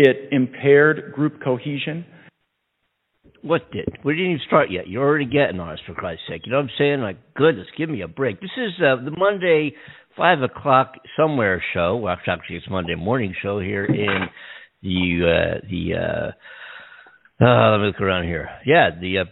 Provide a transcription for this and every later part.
It impaired group cohesion. What did? We didn't even start yet. You're already getting on us, for Christ's sake. You know what I'm saying? Like, goodness, give me a break. This is the Monday 5 o'clock somewhere show. Well, actually, it's Monday morning show here in let me look around here. Yeah,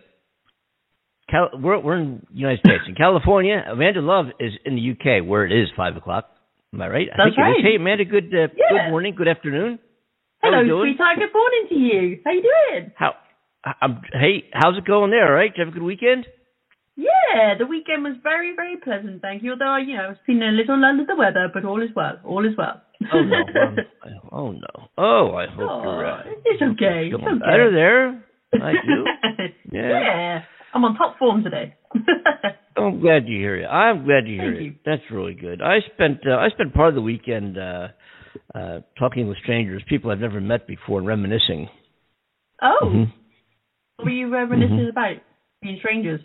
we're in the United States. In California, Amanda Love is in the UK, where it is 5 o'clock. Am I right? That's right. Hey, Amanda, good morning, good afternoon. Hello, sweetheart. Good morning to you. How you doing? Hey, how's it going there, all right? Did you have a good weekend? Yeah, the weekend was very, very pleasant, thank you. Although, it's been a little under the weather, but all is well. All is well. Oh, no. Oh, no. Oh, I hope you're it's okay. It's okay. Better there. I do. Yeah. I'm on top form today. I'm glad you hear it. I'm glad you hear it. That's really good. I spent part of the weekend talking with strangers, people I've never met before, and reminiscing. Oh. Mm-hmm. What were you reminiscing about? Being strangers?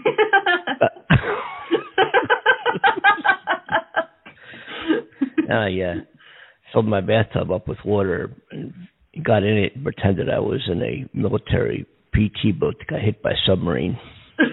Yeah. Filled my bathtub up with water and got in it and pretended I was in a military PT boat that got hit by a submarine. Do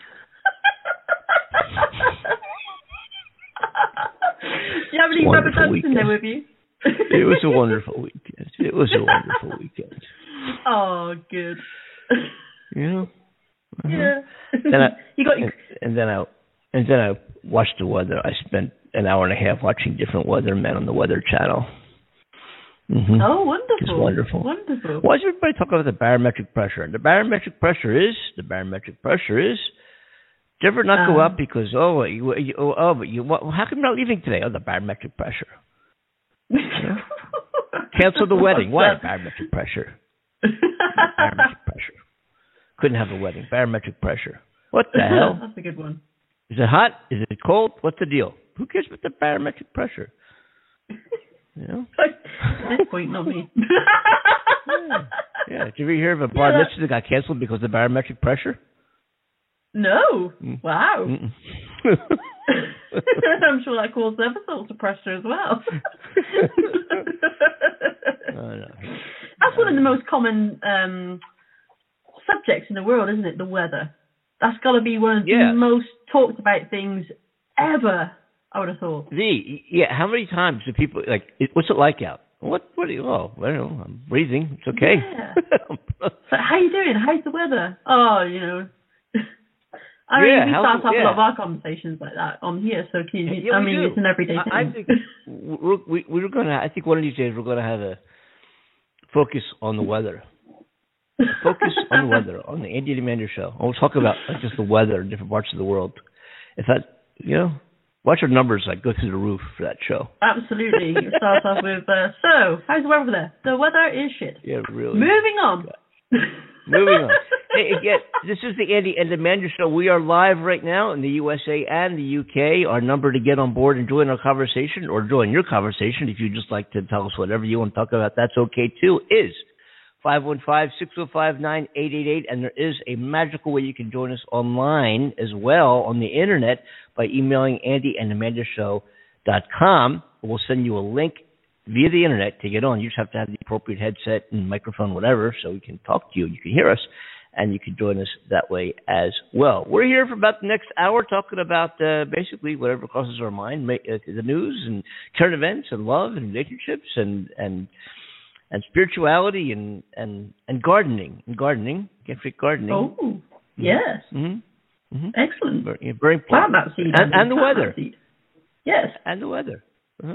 you have any rubber ducks in there with you? It was a wonderful weekend. Oh, good. Yeah. Uh-huh. Yeah. And then I watched the weather. I spent an hour and a half watching different weathermen on the Weather Channel. Mm-hmm. Oh, wonderful! It's wonderful. Wonderful. Why is everybody talking about the barometric pressure? And the barometric pressure is. Did you ever not go up because how come you're not leaving today? Oh, the barometric pressure. Cancel the wedding. Why? Barometric pressure. Barometric pressure. Couldn't have a wedding. Barometric pressure. What the hell? That's a good one. Is it hot? Is it cold? What's the deal? Who cares about the barometric pressure? You know? At this point, not me. Yeah. Did you ever hear of a bar mitzvah that got canceled because of the barometric pressure? No. Wow. I'm sure that caused other sorts of pressure as well. No. That's one of the most common subjects in the world, isn't it? The weather. That's got to be one of the most talked about things ever, I would have thought. How many times do people, what's it like out? What do you, I don't know, I'm breathing, it's okay. Yeah. So how you doing? How's the weather? Oh, we start off a lot of our conversations like that on here, so it's an everyday thing. I think we're going to, I think one of these days we're going to have a focus on the weather. Focus on the weather on the Andy and Amanda show. We'll talk about just the weather in different parts of the world. If that, watch our numbers go through the roof for that show. Absolutely. You start off with, so, how's the weather there? The weather is shit. Yeah, really. Moving on. Moving on. Hey, again, this is the Andy and Amanda show. We are live right now in the USA and the UK. Our number to get on board and join our conversation, or join your conversation if you'd just like to tell us whatever you want to talk about, that's okay too, is 515-605-9888, and there is a magical way you can join us online as well on the internet by emailing andyandamandaShow.com. We'll send you a link via the internet to get on. You just have to have the appropriate headset and microphone, whatever, so we can talk to you. You can hear us, and you can join us that way as well. We're here for about the next hour talking about basically whatever crosses our mind, the news and current events and love and relationships and spirituality and gardening. Can't forget gardening. Oh, yes. Mm-hmm. Mm-hmm. Excellent. Very important. Plant that seed. And the weather. Yes. And the weather.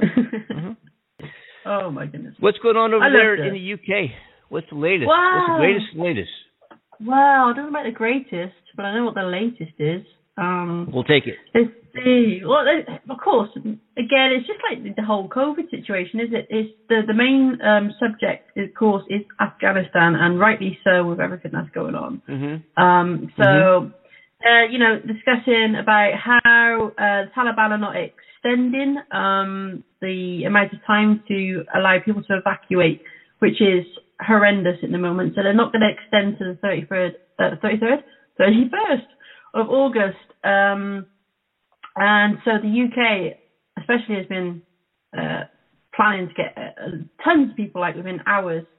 Oh, my goodness. What's going on over there in the UK? What's the latest? Wow. What's the latest? Well, I don't know about the greatest, but I know what the latest is. We'll take it. Well, of course, again, it's just like the whole COVID situation, is it? It's the main subject, of course, is Afghanistan, and rightly so with everything that's going on. Mm-hmm. Discussing about how the Taliban are not extending the amount of time to allow people to evacuate, which is horrendous at the moment. So they're not going to extend to the 31st of August. And so the UK especially has been planning to get tons of people out within hours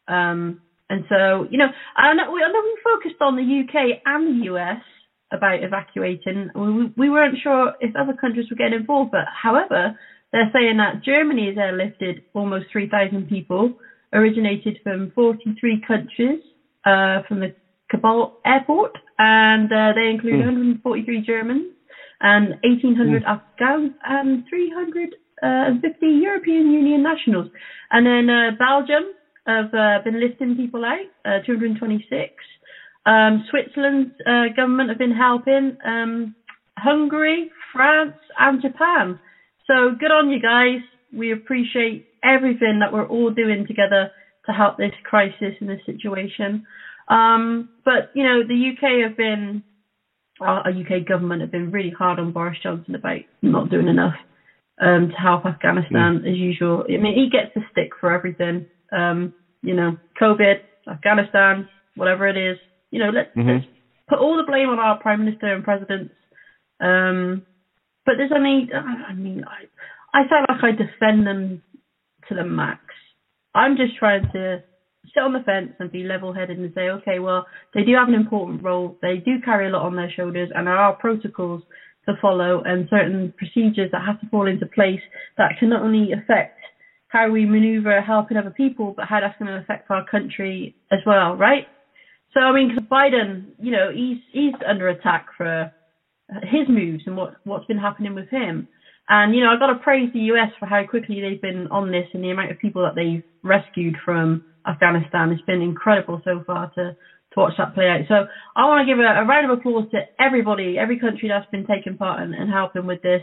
And so, I know we focused on the UK and the US about evacuating. We weren't sure if other countries were getting involved, but however, they're saying that Germany has airlifted almost 3,000 people, originated from 43 countries from the Kabul airport, and they include 143 Germans and 1,800 Afghans and 350 European Union nationals. And then Belgium have been lifting people out, 226. Switzerland's government have been helping. Hungary, France, and Japan. So good on you guys. We appreciate everything that we're all doing together to help this crisis and this situation. But, the UK have been, our UK government have been really hard on Boris Johnson about not doing enough to help Afghanistan as usual. I mean, he gets the stick for everything. COVID, Afghanistan, whatever it is. Let's put all the blame on our Prime Minister and presidents. But there's only, I sound like I defend them to the max. I'm just trying to sit on the fence and be level-headed and say, okay, well, they do have an important role. They do carry a lot on their shoulders, and there are protocols to follow and certain procedures that have to fall into place that can not only affect how we maneuver helping other people, but how that's going to affect our country as well, right? So, because Biden, he's under attack for his moves and what's been happening with him. And, I've got to praise the US for how quickly they've been on this and the amount of people that they've rescued from Afghanistan. It's been incredible so far to watch that play out. So I want to give a round of applause to everybody, every country that's been taking part and helping with this.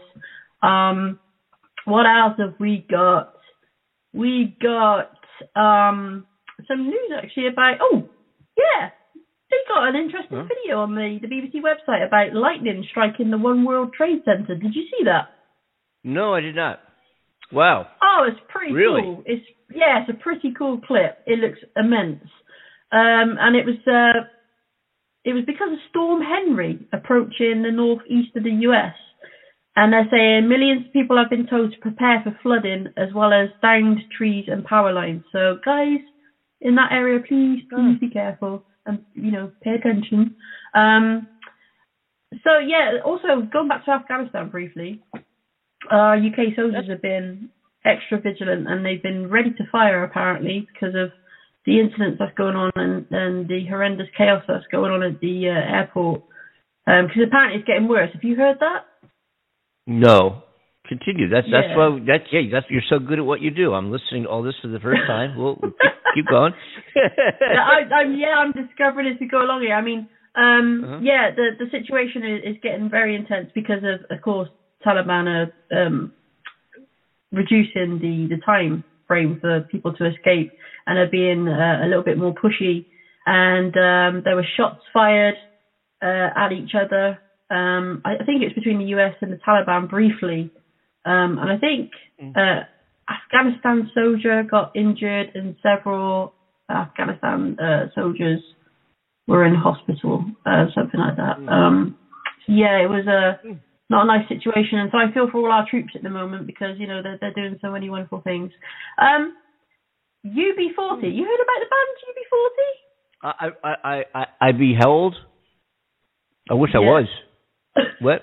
What else have we got? We got some news actually about, they got an interesting video on the BBC website about lightning striking the One World Trade Center. Did you see that? No, I did not. Wow. Oh, it's pretty cool. It's a pretty cool clip. It looks immense. And it was because of Storm Henry approaching the northeast of the US. And they're saying millions of people have been told to prepare for flooding as well as downed trees and power lines. So guys in that area, please be careful and, pay attention. Also going back to Afghanistan briefly, UK soldiers have been extra vigilant and they've been ready to fire apparently because of the incidents that's going on and the horrendous chaos that's going on at the airport. Because apparently it's getting worse. Have you heard that? No. Continue. That's you're so good at what you do. I'm listening to all this for the first time. We'll keep going. I'm discovering as we go along here. The situation is getting very intense because of course, Taliban are reducing the time frame for people to escape and are being a little bit more pushy. And there were shots fired at each other. I think it's between the US and the Taliban briefly. And I think Afghanistan soldier got injured and several Afghanistan soldiers were in hospital, something like that. It was not a nice situation. And so I feel for all our troops at the moment because, they're doing so many wonderful things. UB40, you heard about the band UB40? I beheld. I wish I was. What?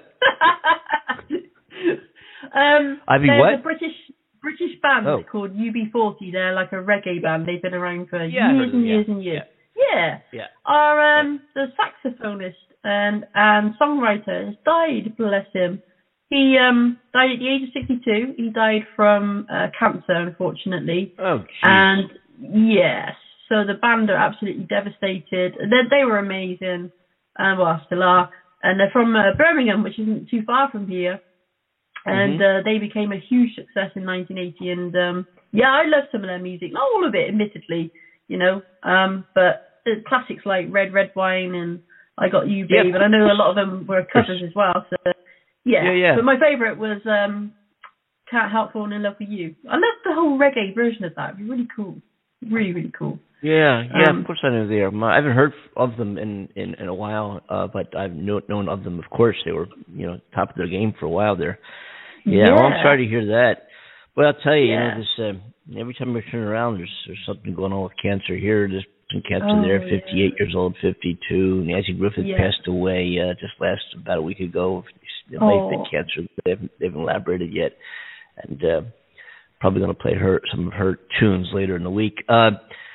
There's a British band called UB40. They're like a reggae band. They've been around for years and years and years. Yeah. Our the saxophonist and songwriter has died. Bless him. He died at the age of 62. He died from cancer, unfortunately. Oh, geez. And yes, so the band are absolutely devastated. They were amazing, still are. And they're from Birmingham, which isn't too far from here. And they became a huge success in 1980. And I love some of their music, not all of it, admittedly, but the classics like Red Wine and I Got You, Babe. And I know a lot of them were covers as well. So yeah. But my favourite was Can't Help Falling in Love with You. I love the whole reggae version of that. It was really cool. Really, really cool. Yeah, of course I know they are. I haven't heard of them in a while, but I've known of them. Of course, they were top of their game for a while there. Yeah. Well, I'm sorry to hear that. But I'll tell you, Every time I turn around, there's something going on with cancer here. There's some cancer there. 58 years old, 52. Nancy Griffith passed away just about a week ago. It might have been cancer. They haven't elaborated yet, and probably going to play some of her tunes later in the week. Wow,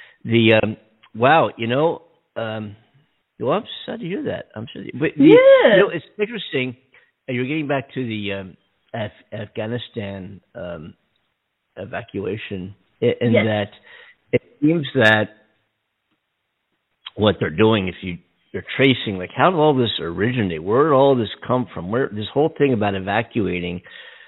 well, I'm sad to hear that. But it's interesting. You're getting back to the Afghanistan evacuation, in that it seems that what they're doing, if you're tracing, like, how did all this originate? Where did all this come from? Where this whole thing about evacuating?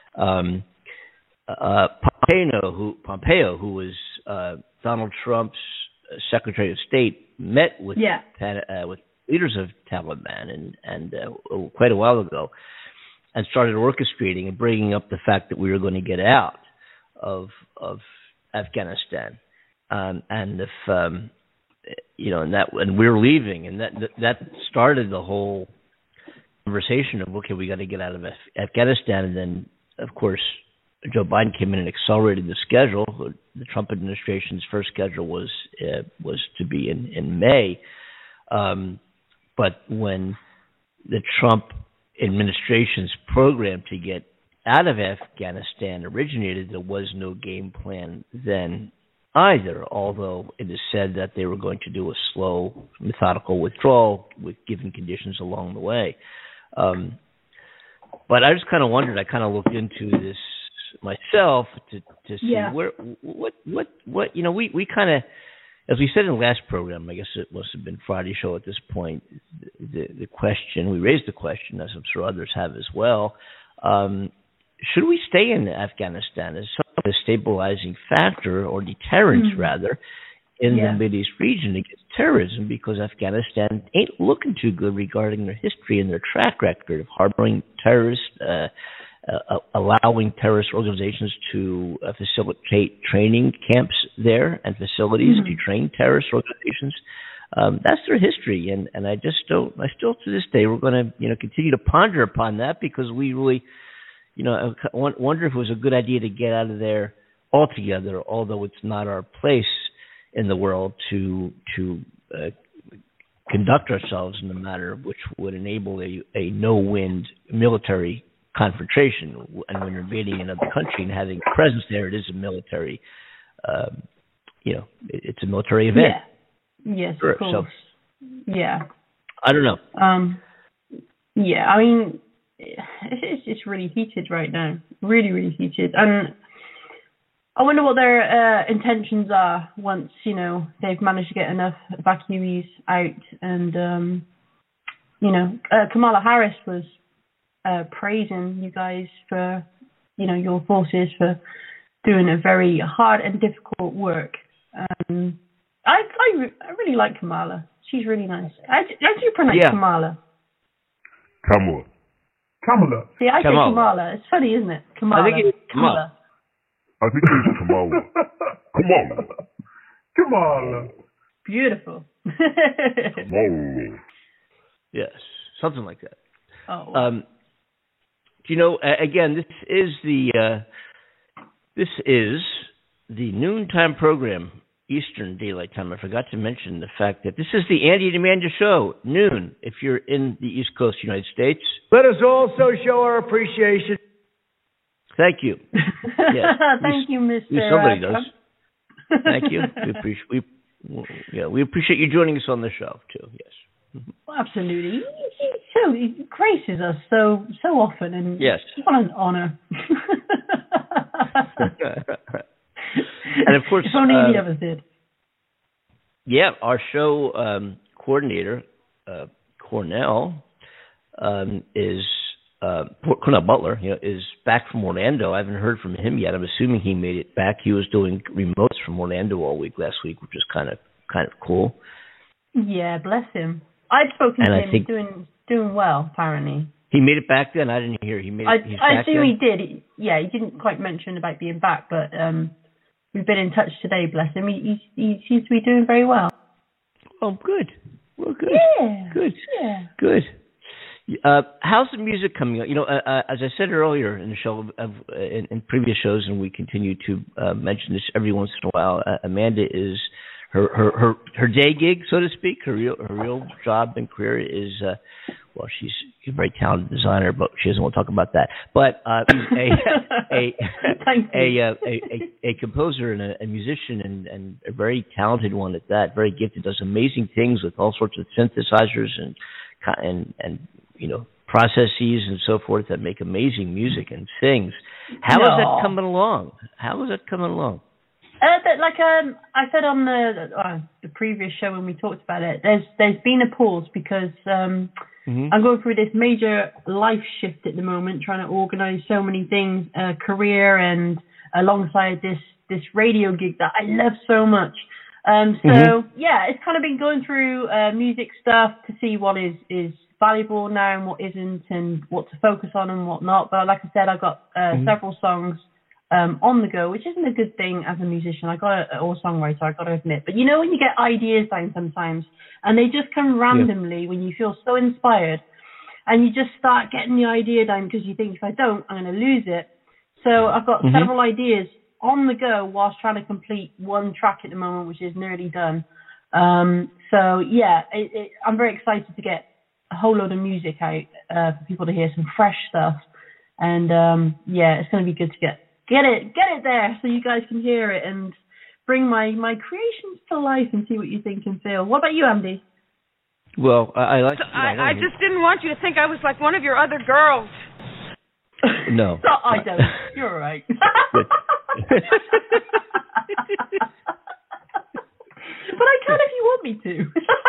Pompeo, who was Donald Trump's Secretary of State, met with leaders of Taliban and quite a while ago, and started orchestrating and bringing up the fact that we were going to get out of Afghanistan, and if and we're leaving, and that started the whole conversation of, okay, we got to get out of Afghanistan. And then, of course, Joe Biden came in and accelerated the schedule. The Trump administration's first schedule was to be in May, but when the Trump administration's program to get out of Afghanistan originated, there was no game plan then either, although it is said that they were going to do a slow, methodical withdrawal with given conditions along the way. But I just kind of wondered, I kind of looked into this myself to see where, what, we kind of, as we said in the last program, I guess it must have been Friday's show at this point, the question, we raised the question, as I'm sure others have as well, should we stay in Afghanistan as some of a stabilizing factor, or deterrent rather, in the Mideast region against terrorism, because Afghanistan ain't looking too good regarding their history and their track record of harboring terrorists, allowing terrorist organizations to facilitate training camps there and facilities to train terrorist organizations. That's their history, and I still to this day, we're going to continue to ponder upon that, because we really, I wonder if it was a good idea to get out of there altogether, although it's not our place in the world to conduct ourselves in a manner which would enable a no-win military confrontation. And when you're invading another country and having a presence there, it is a military, it's a military event. Yes, sure. Of course. So, I don't know. I mean, it's really heated right now. Really, really heated. And I wonder what their intentions are once, they've managed to get enough evacuees out. And, Kamala Harris was praising you guys for, your forces for doing a very hard and difficult work. I really like Kamala. She's really nice. How do you pronounce Kamala? Kamala. Yeah, I say Kamala. It's funny, isn't it? Kamala. I think it's Kamala. I think it's Kamala. Kamala. Beautiful. Kamala. Yes, something like that. Oh. Wow. Again, this is the noontime program, Eastern Daylight Time. I forgot to mention the fact that this is the Andy and Amanda show, noon, if you're in the East Coast United States. Let us also show our appreciation. Thank you. Yes. Thank you, Mr. Somebody does. Thank you. We appreciate you joining us on the show too. Yes. Absolutely. He graces us so often, and yes, what an honor. And of course, if only any of us did. Yeah, our show coordinator, Cornell, is Cornell Butler. Is back from Orlando. I haven't heard from him yet. I'm assuming he made it back. He was doing remotes from Orlando all week last week, which is kind of cool. Yeah, bless him. I'd spoken to him. He's doing well, apparently. He made it back then? I didn't hear. He's back I assume he did. He didn't quite mention about being back, but we've been in touch today, bless him. He seems to be doing very well. Oh, good. Well, good. Yeah. Good. Yeah. Good. How's the music coming out? You know, as I said earlier in the show, in previous shows, and we continue to mention this every once in a while, Amanda is her day gig, so to speak. Her real job and career is she's a very talented designer, but she doesn't want to talk about that. But a composer and a musician and a very talented one at that, very gifted, does amazing things with all sorts of synthesizers and you know, processes and so forth that make amazing music and sings. How is that coming along? Like I said on the previous show when we talked about it, there's been a pause because I'm going through this major life shift at the moment, trying to organize so many things, career and alongside this radio gig that I love so much. It's kind of been going through music stuff to see what is valuable now and what isn't, and what to focus on and what not. But like I said, I've got several songs on the go, which isn't a good thing as a musician. Or songwriter, I got to admit. But you know when you get ideas down sometimes, and they just come randomly when you feel so inspired, and you just start getting the idea down because you think, if I don't, I'm going to lose it. So I've got several ideas on the go whilst trying to complete one track at the moment, which is nearly done. I'm very excited to get a whole load of music out for people to hear, some fresh stuff, and it's going to be good to get it there so you guys can hear it and bring my creations to life and see what you think and feel. What about you, Andy? Well, I like. I just didn't want you to think I was like one of your other girls. No, I don't. You're all right. But I can if you want me to.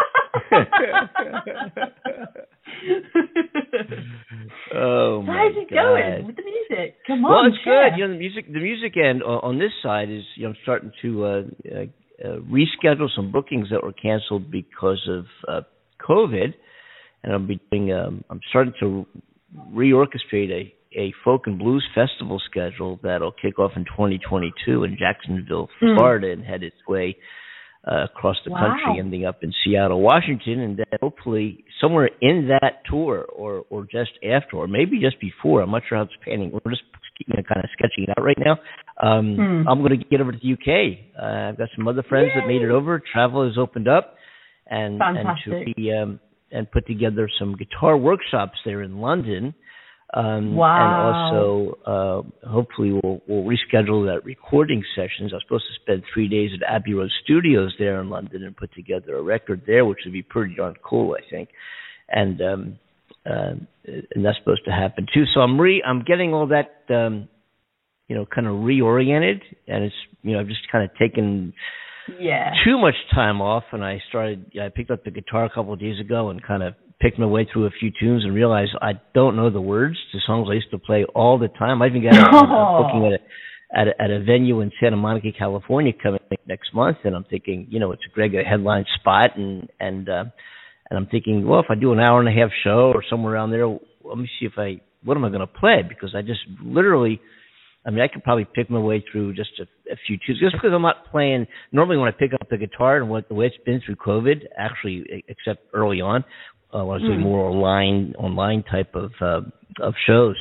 Oh my How's it going with the music? Come on, well, it's share. good. You know, the music end on this side is, you know, I'm starting to reschedule some bookings that were canceled because of COVID, and I'm starting to reorchestrate a folk and blues festival schedule that'll kick off in 2022 in Jacksonville, Florida, and head its way across the country, ending up in Seattle, Washington, and then hopefully somewhere in that tour or just after, or maybe just before. I'm not sure how it's panning. We're just kind of sketching it out right now. I'm going to get over to the UK. I've got some other friends that made it over. Travel has opened up, and put together some guitar workshops there in London. And also, hopefully, we'll reschedule that recording sessions. I was supposed to spend 3 days at Abbey Road Studios there in London and put together a record there, which would be pretty darn cool, I think. And that's supposed to happen too. So I'm getting all that, kind of reoriented, and it's, I've just kind of taken too much time off, and I picked up the guitar a couple of days ago and kind of picked my way through a few tunes and realized I don't know the words to songs I used to play all the time. I even got a booking at a venue in Santa Monica, California coming next month, and I'm thinking, it's a great headline spot, and I'm thinking, well, if I do an hour and a half show or somewhere around there, let me see what am I going to play? Because I just literally, I could probably pick my way through just a few tunes, just because I'm not playing. Normally when I pick up the guitar and the way it's been through COVID, actually, except early on, when I was doing more online type of shows,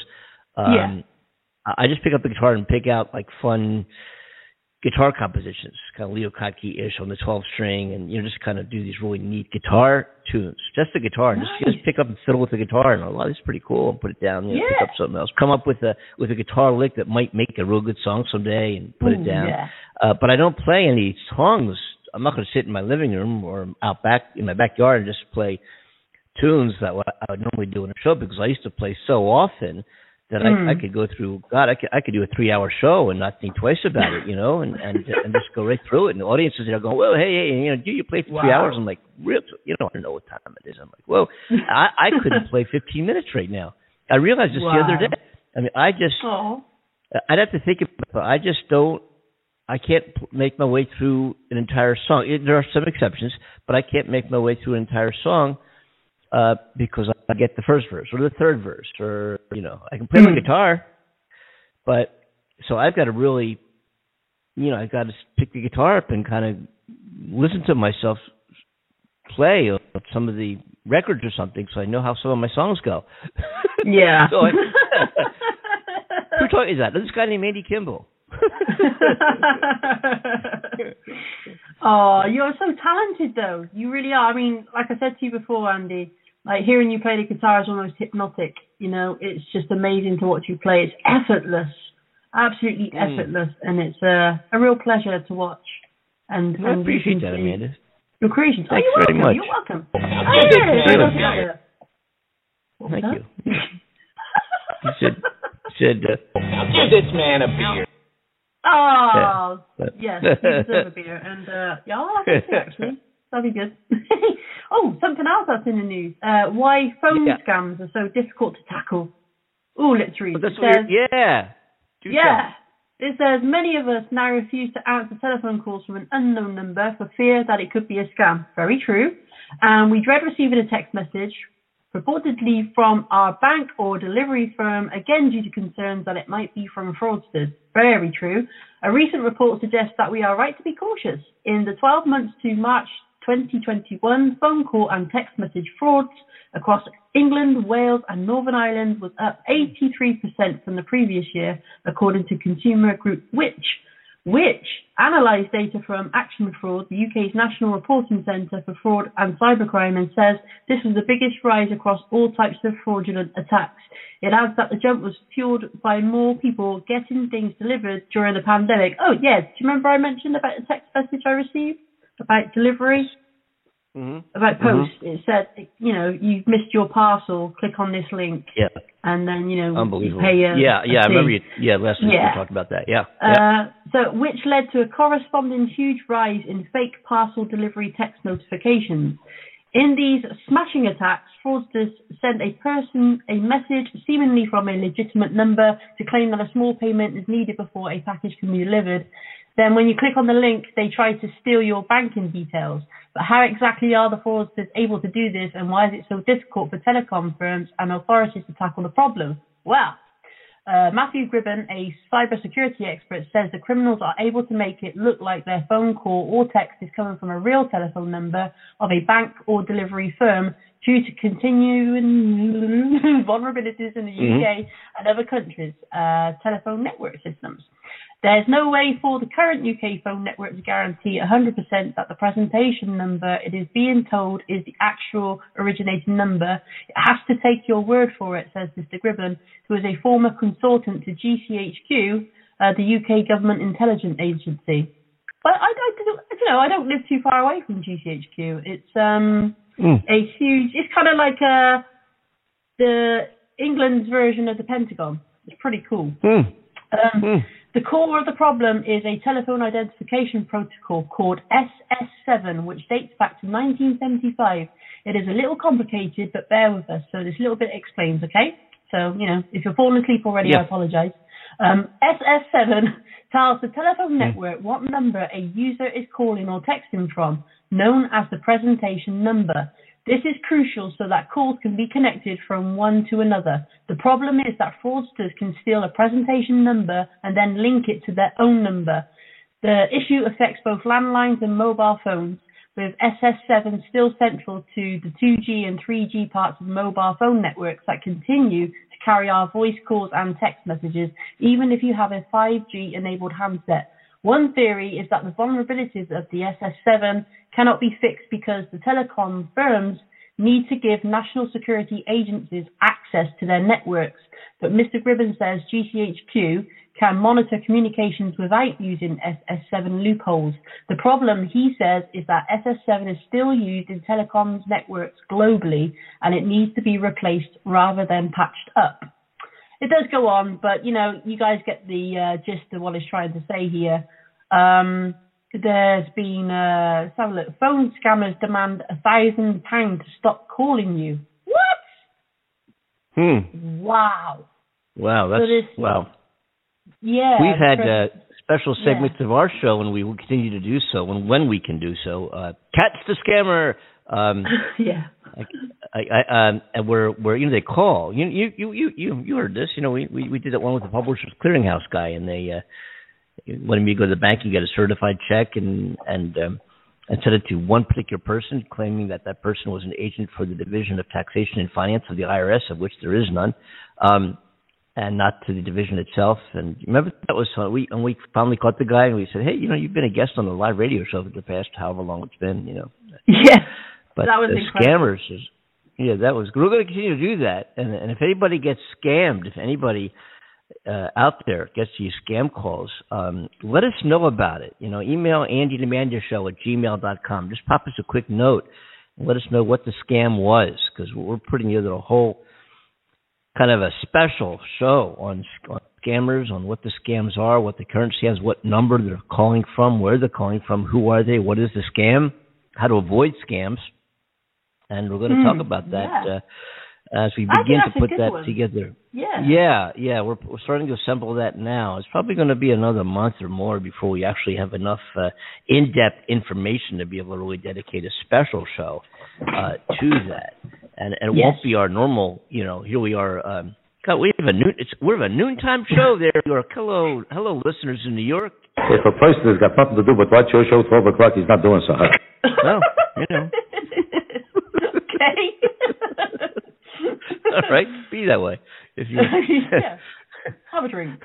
I just pick up the guitar and pick out like fun guitar compositions, kind of Leo Kottke-ish on the 12 string, and just kind of do these really neat guitar tunes, just the guitar, and just pick up and fiddle with the guitar, and this is pretty cool, and put it down, pick up something else, come up with a guitar lick that might make a real good song someday, and put it down. But I don't play any songs. I'm not going to sit in my living room or out back in my backyard and just play tunes that I would normally do in a show, because I used to play so often that I could go through. God, I could do a 3-hour show and not think twice about it, and just go right through it. And the audience is there going, "Well, hey, do you play for 3 hours?" I'm like, "Real? You don't know what time it is." I'm like, "Well, I couldn't play 15 minutes right now." I realized this the other day. I'd have to think about it. I can't make my way through an entire song. There are some exceptions, but I can't make my way through an entire song. Because I get the first verse or the third verse, or I can play the guitar, but so I've got to really, I've got to pick the guitar up and kind of listen to myself play some of the records or something, so I know how some of my songs go. Yeah. So who taught you that? This guy named Andy Kimball. Oh, you're so talented, though. You really are. I mean, like I said to you before, Andy, like hearing you play the guitar is almost hypnotic. You know, it's just amazing to watch you play. It's effortless, absolutely effortless, and it's a real pleasure to watch. And I appreciate that, Amanda. Your creations. Thanks you're very welcome. much. You're welcome. Thank you. He said, give this man a beer. Oh, yeah. yes, you deserve a beer. And, I'll have it actually. That'd be good. Oh, something else that's in the news. Why phone scams are so difficult to tackle. Oh, let's read. It says, it says, many of us now refuse to answer telephone calls from an unknown number for fear that it could be a scam. Very true. And we dread receiving a text message, purportedly from our bank or delivery firm, again due to concerns that it might be from fraudsters. Very true. A recent report suggests that we are right to be cautious. In the 12 months to March 2021, phone call and text message frauds across England, Wales and Northern Ireland was up 83% from the previous year, according to consumer group which analysed data from Action Fraud, the UK's National Reporting Centre for Fraud and Cybercrime, and says this was the biggest rise across all types of fraudulent attacks. It adds that the jump was fueled by more people getting things delivered during the pandemic. Oh, yeah, do you remember I mentioned about the text message I received about delivery? About post. It said, you know, you've missed your parcel, click on this link. Yeah. And then, you know, unbelievable. Pay a I remember you. Yeah, last week we talked about that. So, which led to a corresponding huge rise in fake parcel delivery text notifications. In these smashing attacks, fraudsters send a person a message seemingly from a legitimate number to claim that a small payment is needed before a package can be delivered. Then when you click on the link, they try to steal your banking details. But how exactly are the fraudsters able to do this, and why is it so difficult for telecom firms and authorities to tackle the problem? Well, Matthew Gribben, a cybersecurity expert, says the criminals are able to make it look like their phone call or text is coming from a real telephone number of a bank or delivery firm due to continuing vulnerabilities in the UK and other countries' telephone network systems. There's no way for the current UK phone network to guarantee 100% that the presentation number it is being told is the actual originating number. It has to take your word for it, says Mr. Gribben, who is a former consultant to GCHQ, the UK Government Intelligence Agency. But I don't live too far away from GCHQ. It's a huge. It's kind of like the England's version of the Pentagon. It's pretty cool. The core of the problem is a telephone identification protocol called SS7, which dates back to 1975. It is a little complicated, but bear with us. So this little bit explains, okay? So, you know, if you're falling asleep already, I apologize. SS7 tells the telephone network what number a user is calling or texting from, known as the presentation number. This is crucial so that calls can be connected from one to another. The problem is that fraudsters can steal a presentation number and then link it to their own number. The issue affects both landlines and mobile phones, with SS7 still central to the 2G and 3G parts of mobile phone networks that continue to carry our voice calls and text messages, even if you have a 5G-enabled handset. One theory is that the vulnerabilities of the SS7 cannot be fixed because the telecom firms need to give national security agencies access to their networks. But Mr. Gribben says GCHQ can monitor communications without using SS7 loopholes. The problem, he says, is that SS7 is still used in telecoms networks globally, and it needs to be replaced rather than patched up. It does go on, but, you know, you guys get the gist of what it's trying to say here. There's been phone scammers demand £1,000 to stop calling you. What? Wow. Wow, that's wow. Yeah. We've had special segments of our show, and we will continue to do so when we can do so. Catch the Scammer. And we're you know, they call you heard this, you know, we did that one with the Publishers Clearinghouse guy, and they wanted me to go to the bank and get a certified check, and and sent it to one particular person, claiming that that person was an agent for the Division of Taxation and Finance of the IRS, of which there is none, and not to the division itself. And remember, that was fun. We finally caught the guy, and we said, hey, you've been a guest on a live radio show for the past however long it's been, Yeah, But that was the incredible. scammers, that was, we're going to continue to do that. And if anybody gets scammed, if anybody out there gets these scam calls, let us know about it. Email AndyTheManDeShow@gmail.com. Just pop us a quick note and let us know what the scam was, because we're putting together a whole kind of a special show on scammers, on what the scams are, what the current scams, what number they're calling from, where they're calling from, who are they, what is the scam, how to avoid scams, and we're going to talk about that as we begin to put that together. Yeah, we're starting to assemble that now. It's probably going to be another month or more before we actually have enough in-depth information to be able to really dedicate a special show to that. And it won't be our normal, here we are. We have we're a noontime show there. Hello, listeners in New York. If a person has got nothing to do but watch your show 12 o'clock, he's not doing so hot. Well, Okay. All right, be that way. If you have a drink.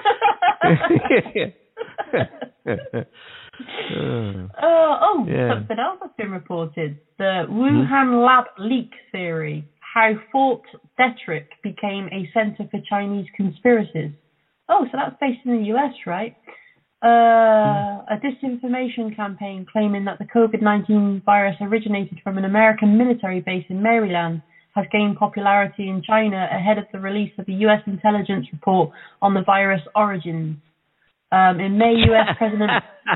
Something else has been reported. The Wuhan lab leak theory, how Fort Detrick became a center for Chinese conspiracies. Oh, so that's based in the US, right? A disinformation campaign claiming that the COVID-19 virus originated from an American military base in Maryland has gained popularity in China ahead of the release of a U.S. intelligence report on the virus origins. In May, U.S. President...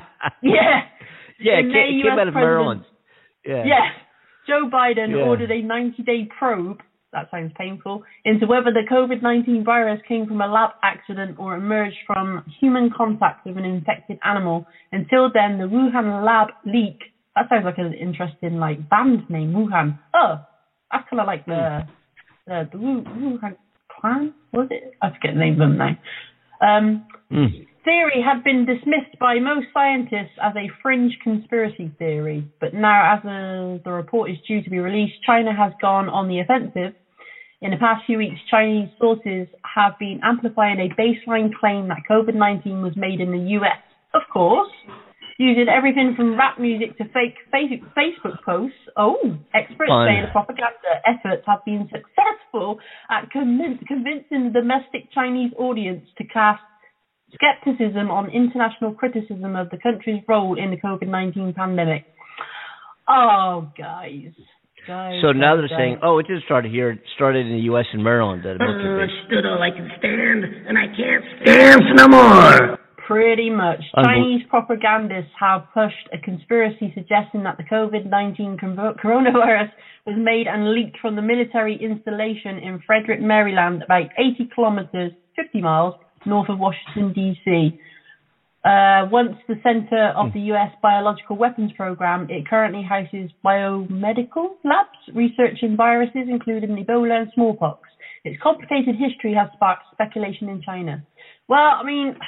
it came out of Maryland. Joe Biden ordered a 90-day probe, that sounds painful, into whether the COVID-19 virus came from a lab accident or emerged from human contact with an infected animal. Until then, the Wuhan lab leak, that sounds like an interesting band name, Wuhan. Oh, that's kind of like the Wuhan clan, was it? I forget the name of them now. Theory had been dismissed by most scientists as a fringe conspiracy theory, but now as the report is due to be released, China has gone on the offensive. In the past few weeks, Chinese sources have been amplifying a baseline claim that COVID-19 was made in the US, of course, using everything from rap music to fake Facebook posts. Experts say the propaganda efforts have been successful at convincing the domestic Chinese audience to cast skepticism on international criticism of the country's role in the COVID-19 pandemic. Oh, guys. So now they're saying, it did start here. It started in the U.S. and Maryland. Stood all I can stand, and I can't stand no more. Pretty much. Chinese propagandists have pushed a conspiracy suggesting that the COVID-19 coronavirus was made and leaked from the military installation in Frederick, Maryland, about 80 kilometers, 50 miles, north of Washington, D.C. Once the center of the U.S. Biological Weapons Program, it currently houses biomedical labs researching viruses, including Ebola and smallpox. Its complicated history has sparked speculation in China. Well, I mean,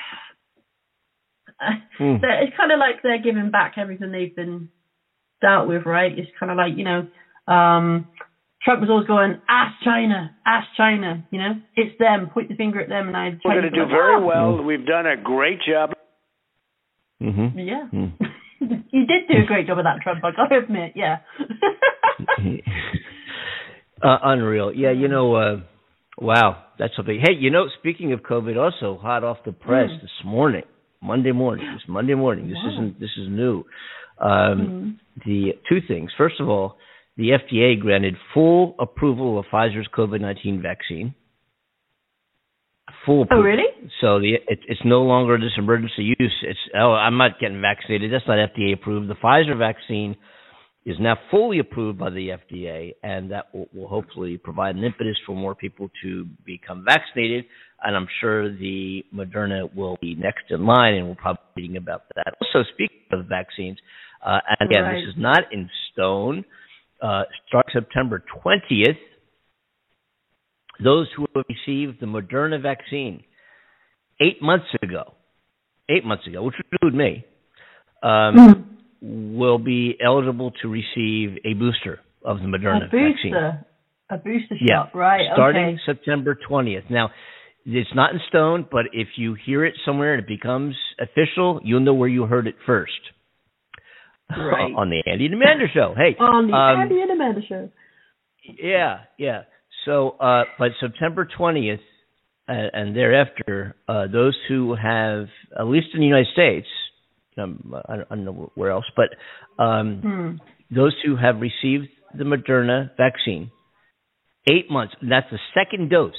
it's kind of like they're giving back everything they've been dealt with, right? It's kind of like, Trump was always going, ask China, it's them, point the finger at them. And we're going to do very well. We've done a great job. Yeah. You did do a great job of that, Trump, I got to admit, yeah. Unreal. Yeah, wow, that's something. Hey, speaking of COVID, also hot off the press this morning, Monday morning. This is new. The two things. First of all, the FDA granted full approval of Pfizer's COVID-19 vaccine. Full approval. Oh, really? So it's no longer this emergency use. I'm not getting vaccinated. That's not FDA approved. The Pfizer vaccine is now fully approved by the FDA, and that will hopefully provide an impetus for more people to become vaccinated. And I'm sure the Moderna will be next in line, and we'll probably be reading about that. Also, speaking of vaccines, and again, this is not in stone. Starting September 20th, those who have received the Moderna vaccine 8 months ago, which would include me, will be eligible to receive a booster of the Moderna vaccine. A booster shot, yeah, right? Starting okay. September 20th. Now, it's not in stone, but if you hear it somewhere and it becomes official, you'll know where you heard it first. Right. On the Andy and Amanda Show. Hey. On the Andy and Amanda Show. Yeah. So, but September 20th and thereafter, those who have, at least in the United States, I don't know where else, but those who have received the Moderna vaccine, 8 months, and that's the second dose,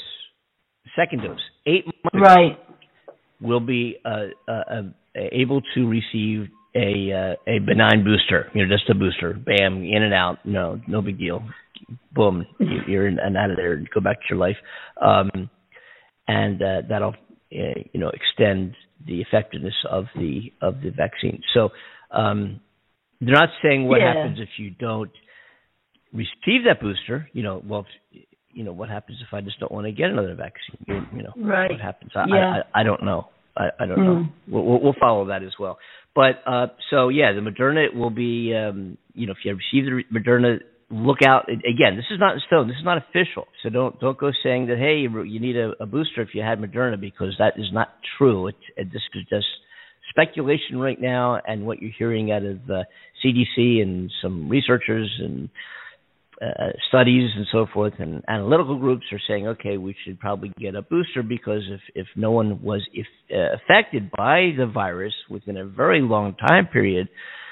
8 months, right, will be able to receive a benign booster, just a booster, bam, in and out, no big deal, boom, you're in and out of there and go back to your life, and that'll extend the effectiveness of the vaccine. So they're not saying what happens if you don't receive that booster. What happens if I just don't want to get another vaccine? Right. What happens? I don't know. I don't know. We'll follow that as well. But the Moderna will be. If you receive the Moderna, look out. Again, this is not in stone. This is not official. So don't go saying that, hey, you need a booster if you had Moderna, because that is not true. This is just speculation right now, and what you're hearing out of CDC and some researchers and studies and so forth, and analytical groups are saying, okay, we should probably get a booster, because if no one was affected by the virus within a very long time period,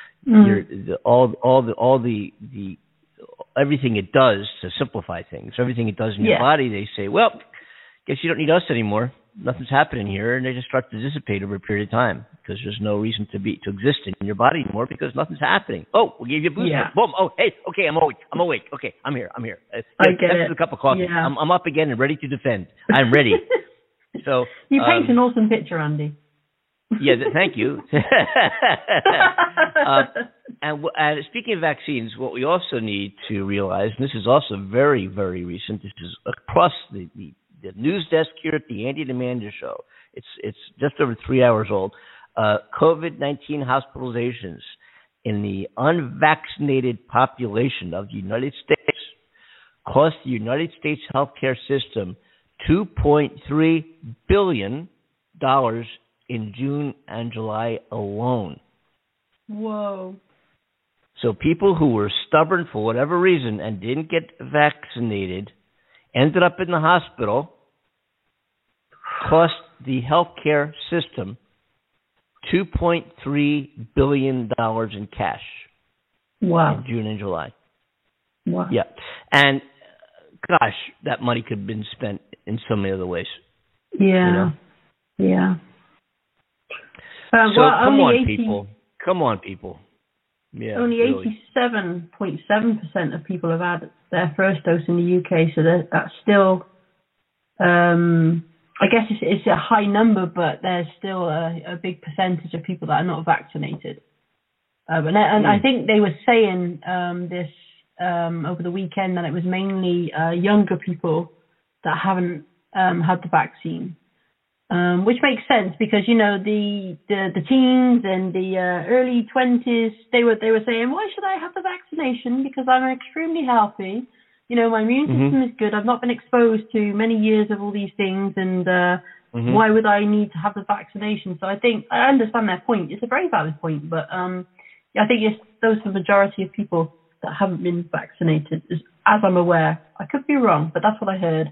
everything it does, to simplify things, everything it does in your body, they say, well, guess you don't need us anymore. Nothing's happening here, and they just start to dissipate over a period of time, because there's no reason to exist in your body anymore, because nothing's happening. Oh, we gave you a booster. Yeah. Boom. Oh, hey, okay, I'm awake. Okay, I'm here. I get it. A cup of coffee. Yeah. I'm up again and ready to defend. I'm ready. So you paint an awesome picture, Andy. Yeah, thank you. And speaking of vaccines, what we also need to realize, and this is also very, very recent, this is across the news desk here at the Andy and Amanda Show. It's just over 3 hours old. COVID-19 hospitalizations in the unvaccinated population of the United States cost the United States healthcare system $2.3 billion in June and July alone. Whoa. So people who were stubborn for whatever reason and didn't get vaccinated ended up in the hospital, cost the healthcare system $2.3 billion in cash. Wow. In June and July. Wow. Yeah. And, gosh, that money could have been spent in so many other ways. Yeah. Yeah. So come on, people. Yeah, only 87.7% of people have had their first dose in the UK, so that's still, I guess it's a high number, but there's still a big percentage of people that are not vaccinated. And I think they were saying this over the weekend, that it was mainly younger people that haven't had the vaccine. Which makes sense, because the teens and the early 20s, they were saying, why should I have the vaccination? Because I'm extremely healthy. My immune system is good. I've not been exposed to many years of all these things, and why would I need to have the vaccination? So I think I understand their point. It's a very valid point, but I think it's the majority of people that haven't been vaccinated, as I'm aware. I could be wrong, but that's what I heard.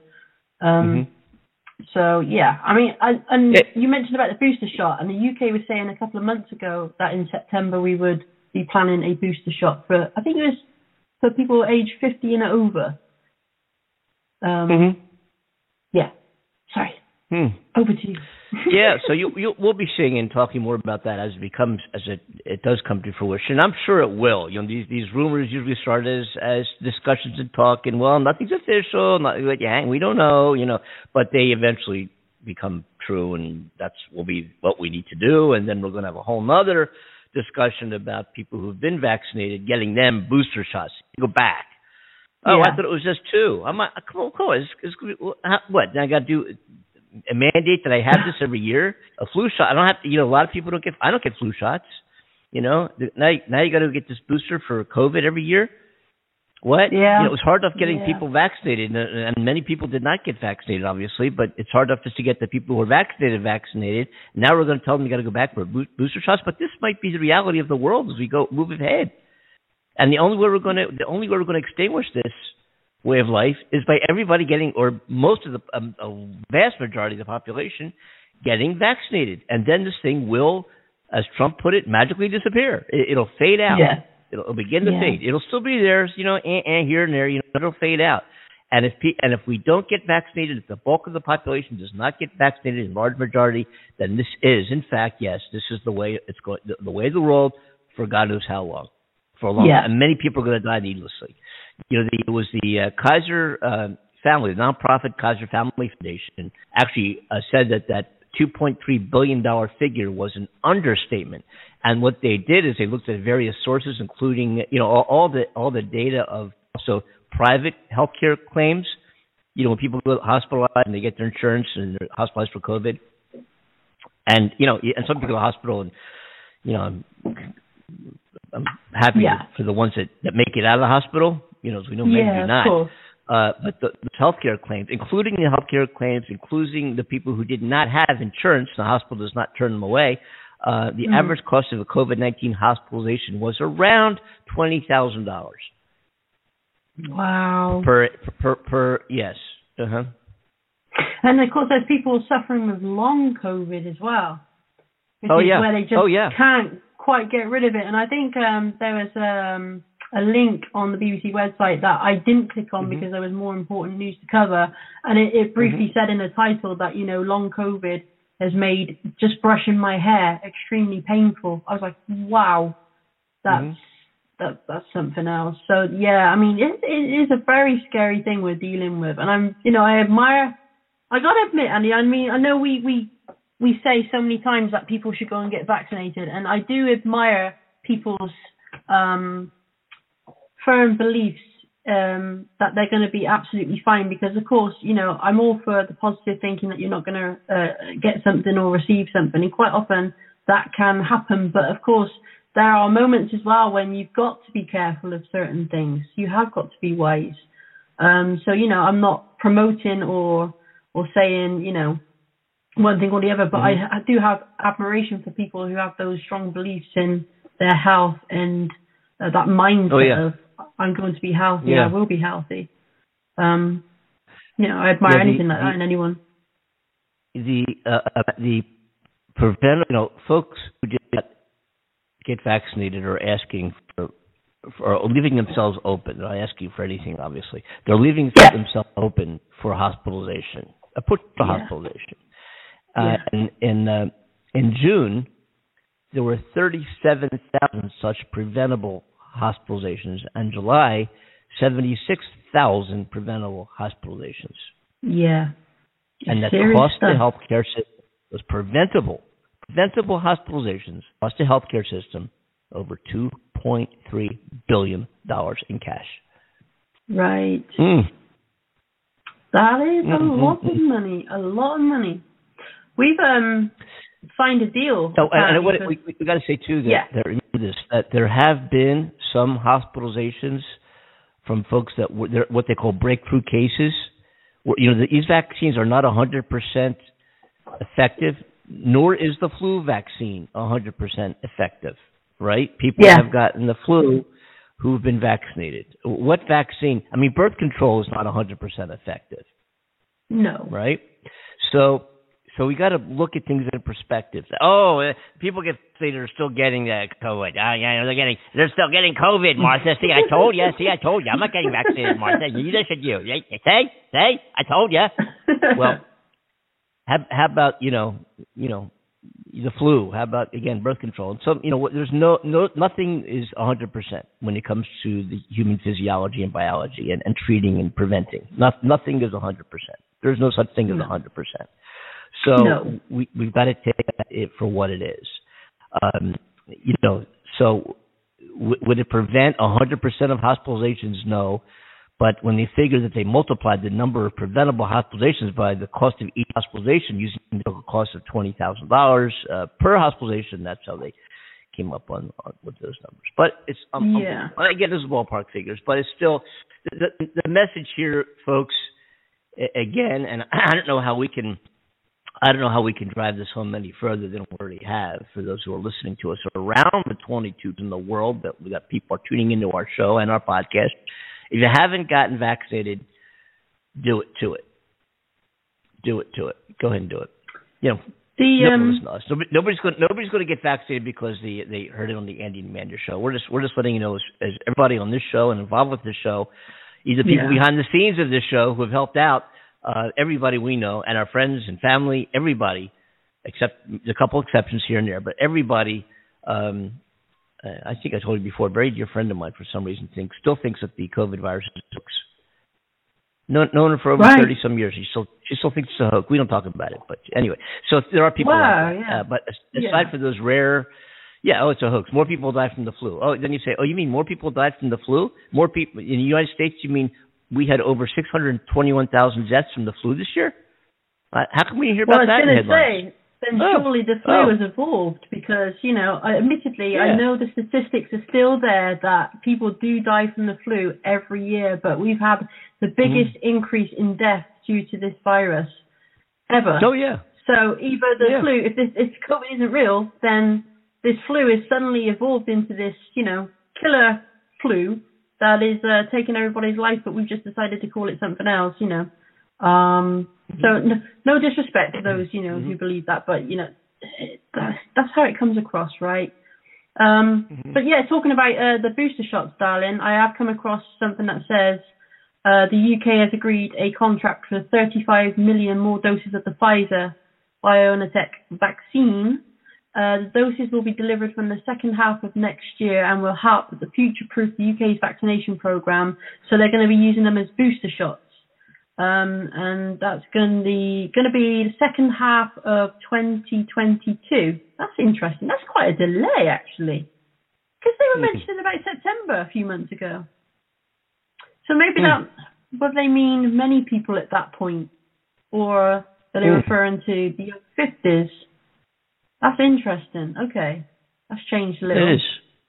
So, yeah, I mean, you mentioned about the booster shot, and the UK was saying a couple of months ago that in September we would be planning a booster shot for, I think it was for people aged 50 and over. Yeah, sorry. Over to you. Yeah, so we'll be seeing and talking more about that as it does come to fruition. I'm sure it will. These rumors usually start as discussions and talk, and nothing's official, we don't know, but they eventually become true, and will be what we need to do. And then we're going to have a whole nother discussion about people who've been vaccinated, getting them booster shots. You go back. Oh, yeah. I thought it was just 2. I'm like, come on. What? I got to do a mandate that I have this every year? A flu shot? I don't have to. A lot of people don't get. I don't get flu shots. You know, now you got to get this booster for COVID every year. What? Yeah. You know, it was hard enough getting people vaccinated, and many people did not get vaccinated, obviously, but it's hard enough just to get the people who are vaccinated. Now we're going to tell them you got to go back for booster shots, but this might be the reality of the world as we move ahead. And the only way we're going to extinguish this way of life is by everybody getting, or most of a vast majority of the population getting vaccinated, and then this thing will, as Trump put it, magically disappear. It'll fade out. Yeah. It'll begin to fade. It'll still be there, you know, here and there, you know, but it'll fade out. And if we don't get vaccinated, if the bulk of the population does not get vaccinated in large majority, then this is, in fact, yes, this is the way it's going, the way of the world for God knows how long, for a long time. And many people are going to die needlessly. You know, it was the Kaiser family, the nonprofit Kaiser Family Foundation, actually said that $2.3 billion figure was an understatement. And what they did is they looked at various sources, including, you know, all the data of also private healthcare claims. You know, when people go hospitalized and they get their insurance and they're hospitalized for COVID. And, you know, and some people go to the hospital and, you know, I'm happy for the ones that make it out of the hospital. You know, as we know, many do not. Cool. But the healthcare claims, including the healthcare claims, including the people who did not have insurance, the hospital does not turn them away. The average cost of a COVID-19 hospitalization was around $20,000. Wow. Per yes. Uh-huh. And of course, there's people suffering with long COVID as well. Where they just can't quite get rid of it. And I think there was a link on the BBC website that I didn't click on because there was more important news to cover. And it briefly said in the title that, you know, long COVID has made just brushing my hair extremely painful. I was like, wow, that's something else. So, yeah, I mean, it is a very scary thing we're dealing with. And I got to admit, Andy, I mean, I know we say so many times that people should go and get vaccinated. And I do admire people's firm beliefs that they're going to be absolutely fine, because of course, you know, I'm all for the positive thinking that you're not going to get something or receive something, and quite often that can happen. But of course, there are moments as well when you've got to be careful of certain things. You have got to be wise. So, you know, I'm not promoting or saying, you know, one thing or the other, but I do have admiration for people who have those strong beliefs in their health and that mindset of, I'm going to be healthy. I will be healthy. You know, I admire anything like that in anyone. The prevent, you know, folks who did not get vaccinated are asking for leaving themselves open. They're not asking for anything, obviously. They're leaving themselves open for hospitalization. Hospitalization. In June, there were 37,000 such preventable hospitalizations, and July, 76,000 preventable hospitalizations. Yeah. And that the cost of the healthcare system was preventable hospitalizations, cost the healthcare system over $2.3 billion in cash. Right. That is a lot of money. A lot of money. We've signed a deal. Oh, and we got to say too that there have been some hospitalizations from folks that were what they call breakthrough cases. Where, you know, these vaccines are not 100% effective, nor is the flu vaccine 100% effective. Right? People have gotten the flu who've been vaccinated. What vaccine? I mean, birth control is not 100% effective. No. Right? So we got to look at things in perspective. Oh, people get vaccinated are still getting COVID. They're still getting COVID, Martha. See, I told you. I'm not getting vaccinated, Martha. You listen, you. Say, I told you. Well, how about you know the flu? How about again birth control? And so there's nothing is 100% when it comes to the human physiology and biology and treating and preventing. Nothing is 100%. There's no such thing as 100%. So we've got to take it for what it is. So would it prevent 100% of hospitalizations? No. But when they figure that they multiplied the number of preventable hospitalizations by the cost of each hospitalization using the cost of $20,000 per hospitalization, that's how they came up on with those numbers. But it's again, this is ballpark figures, but it's still the message here, folks. Again, and I don't know how we can drive this home any further than we already have. For those who are listening to us around the 22s in the world, that people are tuning into our show and our podcast. If you haven't gotten vaccinated, do it to it. Do it to it. Go ahead and do it. You know, nobody's going to get vaccinated because they heard it on the Andy and Amanda show. We're just letting you know, as everybody on this show and involved with this show, either people behind the scenes of this show who have helped out, everybody we know, and our friends and family, everybody, except a couple exceptions here and there, but everybody. I think I told you before, a very dear friend of mine, for some reason, still thinks that the COVID virus is a hoax. Known her for over 30-some years. She still thinks it's a hoax. We don't talk about it, but anyway. So there are people like that. But aside from those rare, it's a hoax. More people died from the flu. Oh, then you say, you mean more people died from the flu? More people in the United States? You mean we had over 621,000 deaths from the flu this year? How can we hear about that in headlines? Then surely the flu has evolved because, admittedly, I know the statistics are still there that people do die from the flu every year, but we've had the biggest increase in deaths due to this virus ever. Oh, yeah. So either the flu, if COVID isn't real, then this flu is suddenly evolved into this, killer flu that is taking everybody's life, but we've just decided to call it something else, So no disrespect to those, who believe that, but that's how it comes across, right? But talking about the booster shots, darling, I have come across something that says the UK has agreed a contract for 35 million more doses of the Pfizer-BioNTech vaccine. The doses will be delivered from the second half of next year and will help to future-proof the UK's vaccination program. So they're going to be using them as booster shots. And that's going to be the second half of 2022. That's interesting. That's quite a delay, actually, because they were mentioning about September a few months ago. So maybe that they mean many people at that point, or are they referring to the 50s? That's interesting. Okay, that's changed a little. It is.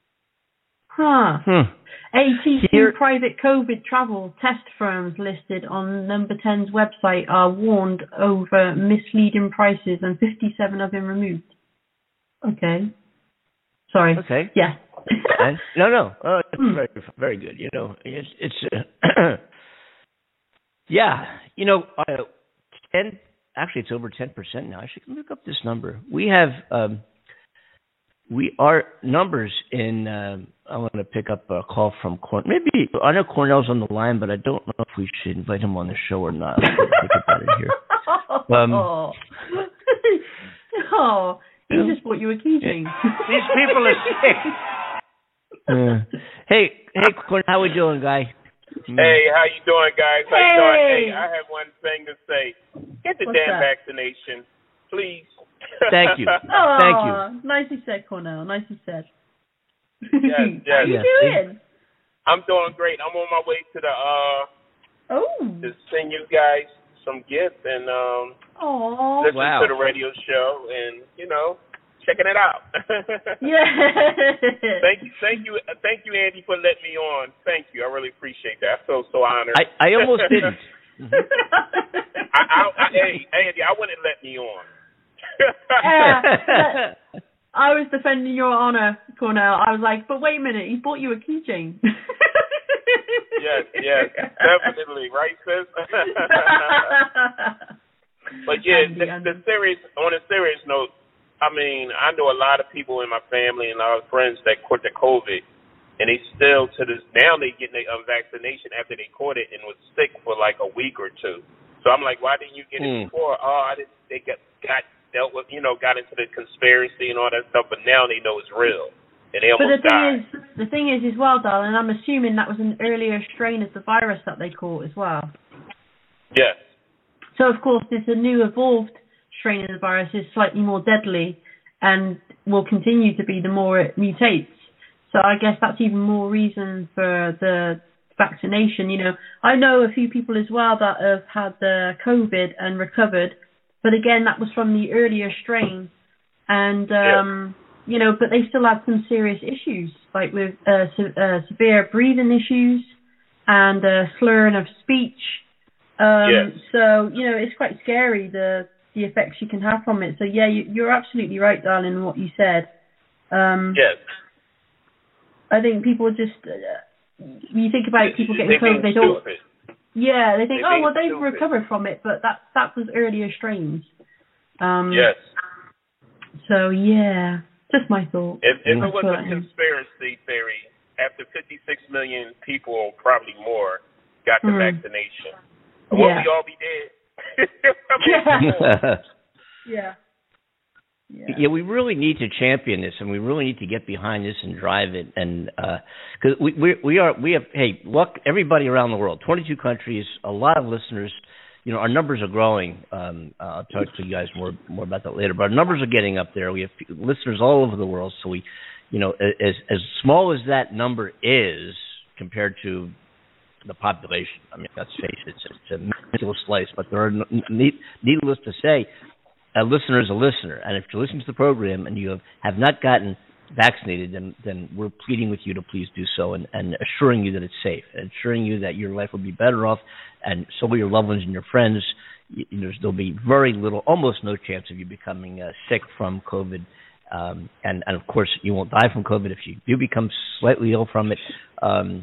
ATC private COVID travel test firms listed on Number 10's website are warned over misleading prices, and 57 have been removed. Okay. Sorry. Okay. Yeah. No. It's very, very good. It's 10. Actually, it's over 10% now. I should look up this number. We have. Our numbers in, I want to pick up a call from Cornell. Maybe, I know Cornell's on the line, but I don't know if we should invite him on the show or not. Think about it here. He just bought you a keychain. These people are sick. Hey, Cornell, how we doing, guy? Hey, how you doing, guys? How you doing? Hey, I have one thing to say. Get the vaccination, please. Thank you. Oh, thank you. Nicely said, Cornell. Nicely said. Yes. How you doing? I'm doing great. I'm on my way to to send you guys some gifts and listen to the radio show and checking it out. Thank you, Andy, for letting me on. Thank you. I really appreciate that. I feel so honored. I almost didn't. Hey, Andy, I wouldn't let me on. I was defending your honor, Cornell. I was like, but wait a minute, he bought you a keychain. Yes, definitely, right, sis? But on a serious note, I mean, I know a lot of people in my family and a lot of friends that caught the COVID, and they still now they getting a vaccination after they caught it and was sick for like a week or two. So I'm like, why didn't you get it before? They got dealt with, got into the conspiracy and all that stuff, but now they know it's real. And they almost died. The thing is as well, darling, I'm assuming that was an earlier strain of the virus that they caught as well. Yes. So, of course, this a new evolved strain of the virus is slightly more deadly and will continue to be the more it mutates. So I guess that's even more reason for the vaccination. I know a few people as well that have had the COVID and recovered, but again, that was from the earlier strain. And but they still had some serious issues, like with severe breathing issues and slurring of speech. So, it's quite scary, the effects you can have from it. So, yeah, you're absolutely right, darling, in what you said. Yes. I think people just, when you think about people getting COVID, they don't. Stupid. Yeah, they think, they've stupid. recovered from it, but that was earlier strains. Yes. So, yeah, just my thought. If it was a conspiracy theory, after 56 million people, probably more, got the vaccination, would we all be dead? Yeah, we really need to champion this, and we really need to get behind this and drive it. And because we have look, everybody around the world, 22 countries, a lot of listeners. Our numbers are growing. I'll talk to you guys more about that later. But our numbers are getting up there. We have listeners all over the world. So we, as small as that number is compared to the population, I mean, let's face it, it's a minuscule slice. But there are needless to say, a listener is a listener, and if you're listening to the program and you have not gotten vaccinated, then we're pleading with you to please do so, and assuring you that it's safe, and assuring you that your life will be better off, and so will your loved ones and your friends. There'll be very little, almost no chance of you becoming sick from COVID, and of course you won't die from COVID if you do become slightly ill from it, and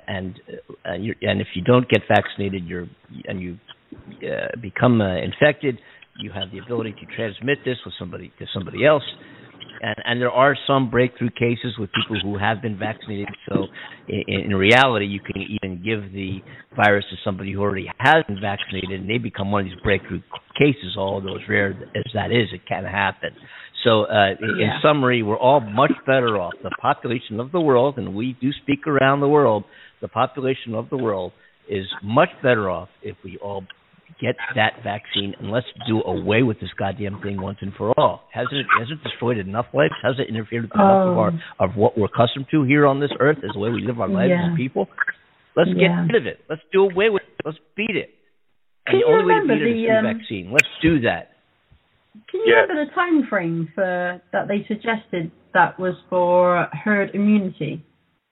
if you don't get vaccinated, you become infected. You have the ability to transmit this to somebody else, and there are some breakthrough cases with people who have been vaccinated. So, in reality, you can even give the virus to somebody who already has been vaccinated, and they become one of these breakthrough cases. Although as rare as that is, it can happen. So, in summary, we're all much better off. The population of the world, and we do speak around the world, the population of the world is much better off if we all get that vaccine, and let's do away with this goddamn thing once and for all. Hasn't it destroyed enough lives? Has it interfered with enough of what we're accustomed to here on this earth as the way we live our lives as people? Let's get rid of it. Let's do away with it. Let's beat it. And the only way to beat it is through vaccine. Let's do that. Can you remember the time frame that they suggested that was for herd immunity?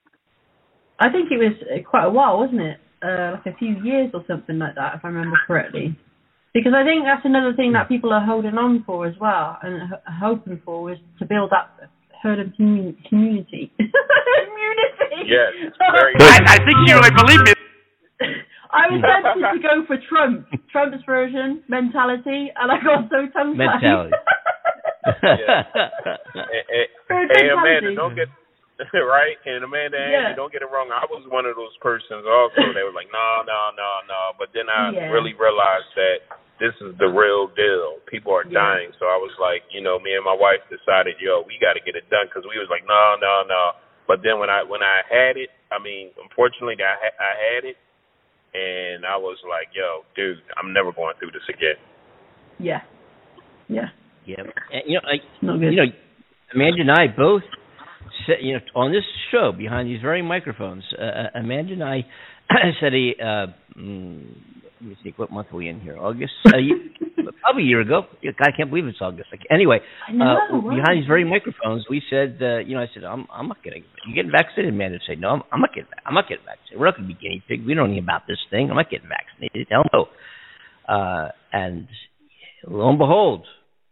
I think it was quite a while, wasn't it? Like a few years or something like that, if I remember correctly. Because I think that's another thing that people are holding on for as well, and hoping for, is to build that herd of community. Immunity. Yes. I think you really believe me. I was tempted to go for Trump's version, mentality, and I got so tongue-tied. Mentality. Hey, Amanda, don't get... Right? And Amanda, don't get it wrong. I was one of those persons also. They were like, no. But then I really realized that this is the real deal. People are dying. So I was like, me and my wife decided, we got to get it done, because we was like, no. But then when I had it, I mean, unfortunately, I had it, and I was like, dude, I'm never going through this again. Yeah. And, Amanda and I both, on this show, behind these very microphones, Amanda and I said let me think, what month are we in here? August? Probably a year ago. I can't believe it's August. Anyway, behind these very microphones, we said, I said, I'm not getting. You getting vaccinated? Amanda said, no, I'm not getting vaccinated. We're not going to be guinea pigs. We don't know about this thing. I'm not getting vaccinated. Hell no. And lo and behold,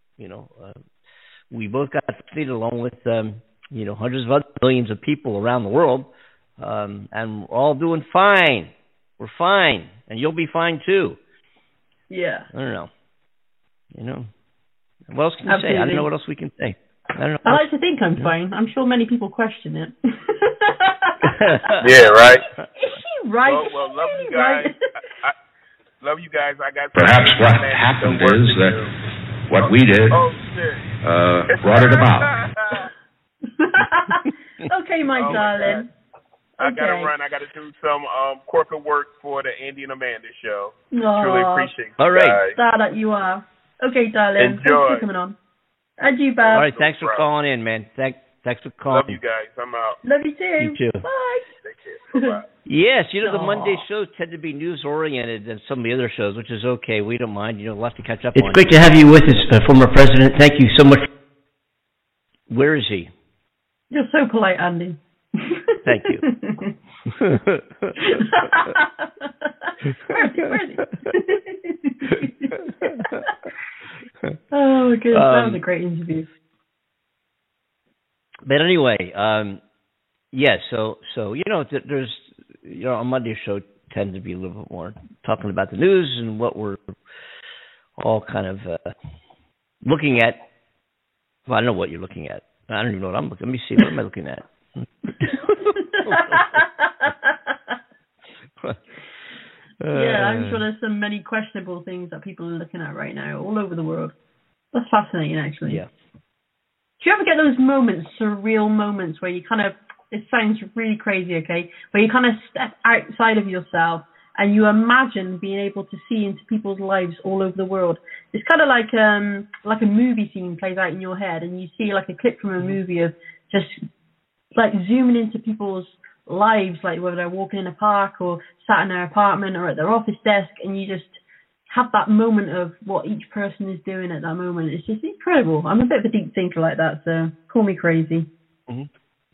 we both got vaccinated along with hundreds of other millions of people around the world, and we're all doing fine. We're fine, and you'll be fine too. Yeah. I don't know. What else can you say? I don't know what else we can say. I don't know. I like to think I'm fine. I'm sure many people question it. Yeah, right. Is she right? Well, love you guys. I love you guys. I got perhaps what happened is that what we did brought it about. Okay, my darling. I gotta run. I gotta do some corporate work for the Andy and Amanda show. Aww. Truly appreciate you. All right. Star that you are. Okay, darling. Enjoy. Thanks for coming on. And you, Bob. All right. Thanks for calling in, man. Thanks for calling. Love you guys. I'm out. Love you too. You too. Bye. Take care. Bye. Yes, the Monday shows tend to be news-oriented than some of the other shows, which is okay. We don't mind. We'll have to catch up on. It's great to have you with us, former president. Thank you so much. Where is he? You're so polite, Andy. Thank you. Where is he? Oh, good. That was a great interview. But anyway, so there's on Monday's show tend to be a little bit more talking about the news and what we're all kind of looking at. Well, I don't know what you're looking at. I don't even know what I'm looking. Let me see. What am I looking at? Yeah, I'm sure there's some many questionable things that people are looking at right now all over the world. That's fascinating, actually. Yeah. Do you ever get those moments, surreal moments, where you kind of, it sounds really crazy, okay, where you kind of step outside of yourself and you imagine being able to see into people's lives all over the world? It's kind of like a movie scene plays out in your head, and you see like a clip from a movie of just like zooming into people's lives, like whether they're walking in a park or sat in their apartment or at their office desk, and you just have that moment of what each person is doing at that moment. It's just incredible. I'm a bit of a deep thinker like that, so call me crazy. Mm-hmm.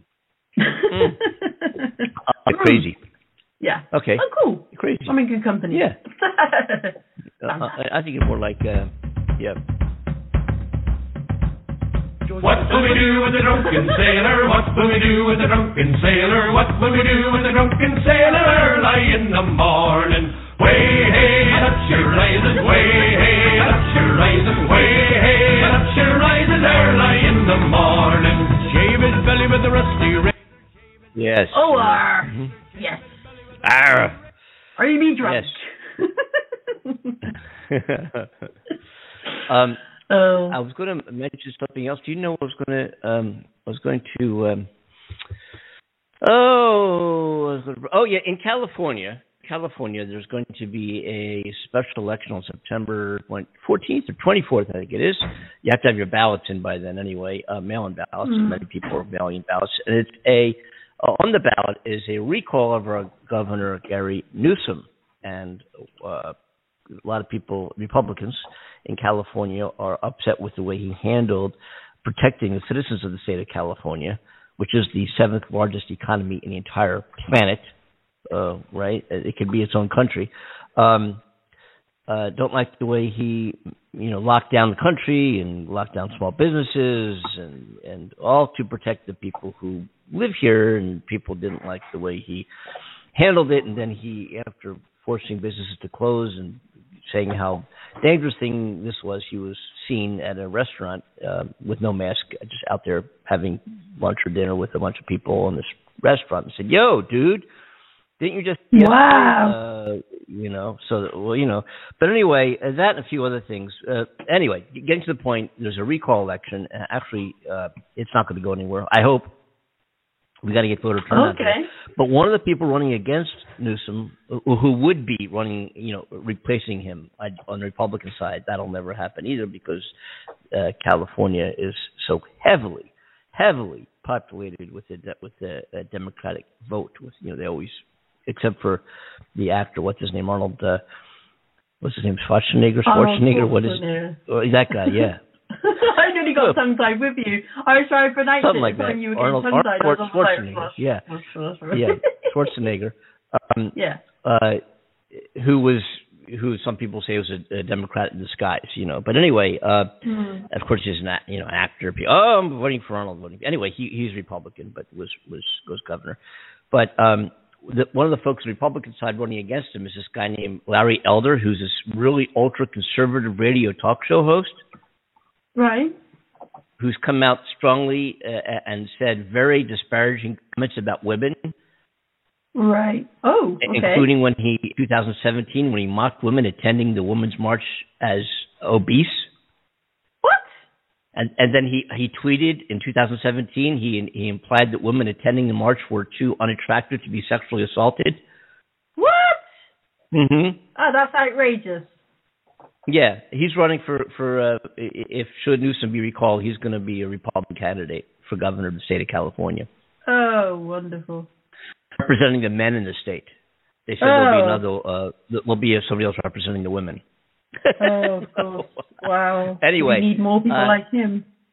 I'm crazy. Yeah. Okay. Oh, cool. You're crazy. I'm in good company. Yeah. I think it's more like, yeah. What will we do with the drunken sailor? What will we do with the drunken sailor? What will we do with the drunken sailor early in the morning? Way hey, and up she rises. Way hey, and up she rises. Way hey, and up she rises early in the morning. Shave his belly with the rusty razor. Yes. Oh, yes. Are you me drunk? Yes. I was going to mention something else. Do you know what I was going to? In California, there's going to be a special election on September 14th or 24th, I think it is. You have to have your ballots in by then anyway, mail-in ballots. Many people are mailing ballots. And it's on the ballot is a recall of our Governor Gary Newsom. And a lot of people, Republicans in California, are upset with the way he handled protecting the citizens of the state of California, which is the 7th largest economy in the entire planet. Right? It could be its own country. Don't like the way he, locked down the country and locked down small businesses and all to protect the people who live here, and people didn't like the way he handled it. And then he, after forcing businesses to close and saying how dangerous thing this was, he was seen at a restaurant with no mask, just out there having lunch or dinner with a bunch of people in this restaurant, and said, "Yo, dude, didn't you just..." Wow. But anyway, that and a few other things. Anyway, getting to the point, there's a recall election. Actually, it's not going to go anywhere. I hope. We got to get voter turnout. Okay. But one of the people running against Newsom, who would be running, replacing him on the Republican side, that'll never happen either, because California is so heavily populated with the Democratic vote. They always, except for the actor, what's his name, Arnold? What's his name? Schwarzenegger. What is that guy? Yeah. I nearly got tongue-tied with you. I was trying to pronounce something it like that. You were Arnold Schwarzenegger. Yeah. Schwarzenegger. Who some people say was a Democrat in disguise, But anyway, of course he's an actor. I'm voting for Arnold. Anyway, he's Republican, but goes governor. But one of the folks on the Republican side running against him is this guy named Larry Elder, who's this really ultra-conservative radio talk show host. Right. Who's come out strongly and said very disparaging comments about women. Right. Oh, okay. Including when 2017, when he mocked women attending the Women's March as obese. What? And then he tweeted in 2017, he implied that women attending the march were too unattractive to be sexually assaulted. What? Mm-hmm. Oh, that's outrageous. Yeah, he's running for if should Newsom be recalled, he's going to be a Republican candidate for governor of the state of California. Oh, wonderful. Representing the men in the state. They said there'll be somebody else representing the women. Oh, of course. Wow. Anyway. We need more people like him.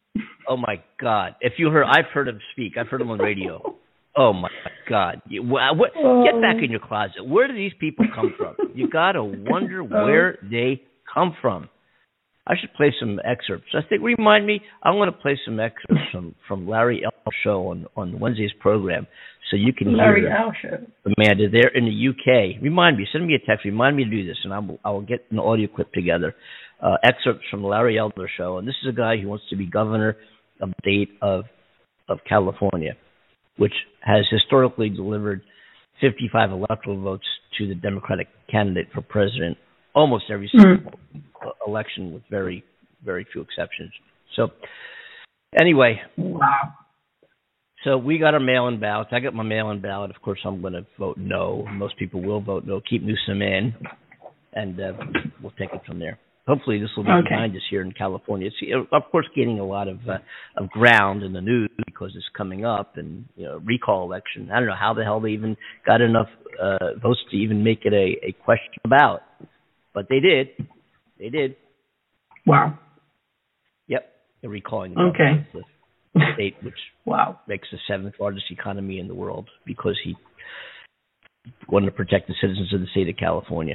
Oh my God! I've heard him speak. I've heard him on radio. Oh my God! Get back in your closet. Where do these people come from? You gotta wonder where they come from. I should play some excerpts. Remind me. I'm going to play some excerpts from Larry L. show on Wednesday's program, so you can Larry hear L. show. Amanda. They're in the UK. Remind me. Send me a text. Remind me to do this, and I will get an audio clip together. Excerpts from Larry Elder show, and this is a guy who wants to be governor of the state of California, which has historically delivered 55 electoral votes to the Democratic candidate for president almost every single election, with very, very few exceptions. So, anyway, wow. So we got our mail-in ballots. I got my mail-in ballot. Of course, I'm going to vote no. Most people will vote no. Keep Newsom in, and we'll take it from there. Hopefully, this will be behind us here in California. It's, of course, gaining a lot of ground in the news because it's coming up, and recall election. I don't know how the hell they even got enough votes to even make it a question about, but they did. They did. Wow. Yep, they're recalling the state, which makes the 7th largest economy in the world because he wanted to protect the citizens of the state of California.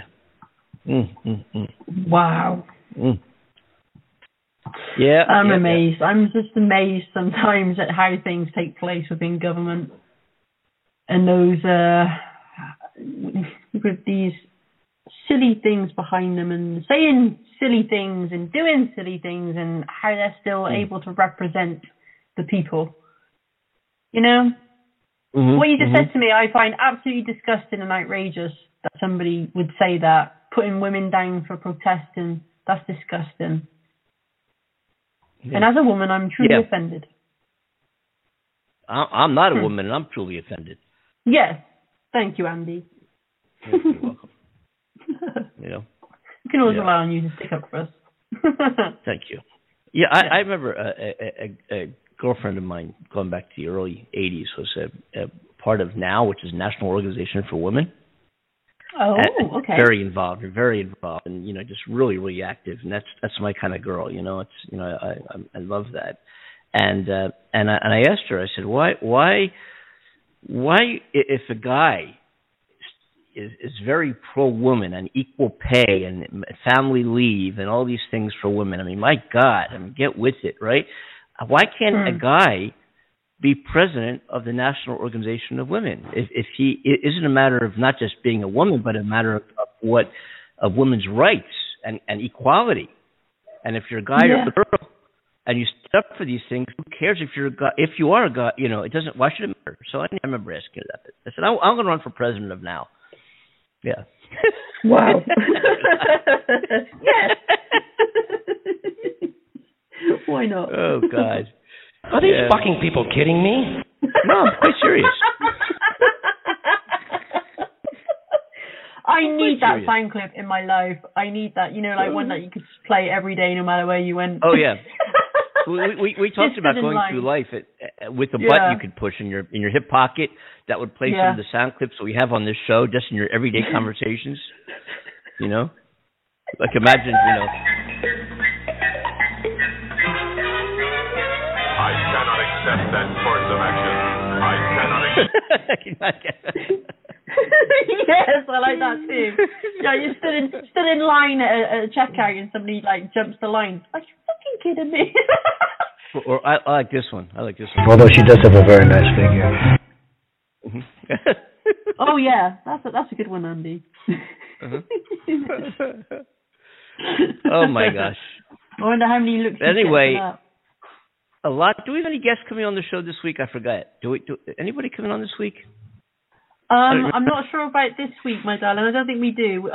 Wow. Yeah, I'm amazed. I'm just amazed sometimes at how things take place within government, and those with these silly things behind them, and saying silly things and doing silly things, and how they're still able to represent the people. What you just said to me, I find absolutely disgusting and outrageous that somebody would say that. Putting women down for protesting, that's disgusting. And as a woman, I'm truly offended. I'm not a woman, and I'm truly offended. Yes. Thank you, Andy. You're welcome. You can always rely on you to stick up for us. Thank you. Yeah, I remember a girlfriend of mine, going back to the early 80s, was a part of NOW, which is National Organization for Women. Oh, okay. Very involved, and just really, really active, and that's my kind of girl. I love that, and I asked her, I said, why, if a guy is very pro woman and equal pay and family leave and all these things for women, I mean, my God, get with it, right? Why can't a guy be president of the National Organization of Women? If he isn't a matter of not just being a woman, but a matter of women's rights and equality. And if you're a guy or a girl and you stand up for these things, who cares if you're a guy? If you are a guy, it doesn't. Why should it matter? So I remember asking her that. I said, I'm going to run for president of NOW. Yeah. Wow. Yes. Why not? Oh God. Are these fucking people kidding me? No, I'm quite serious. I need that sound clip in my life. I need that, one that you could play every day no matter where you went. Oh, yeah. We talked about going through life with a button you could push in your hip pocket that would play some of the sound clips that we have on this show just in your everyday conversations. Like imagine, I cannot accept that course of action. I cannot accept. Yes, I like that too. Yeah, you stood in line at a checkout and somebody jumps the line. Are you fucking kidding me? Or I like this one. Although she does have a very nice figure. Oh yeah, that's a good one, Andy. Oh my gosh. I wonder how many looks. Anyway, a lot. Do we have any guests coming on the show this week? I forgot. Do anybody coming on this week? I'm not sure about this week, my darling. I don't think we do.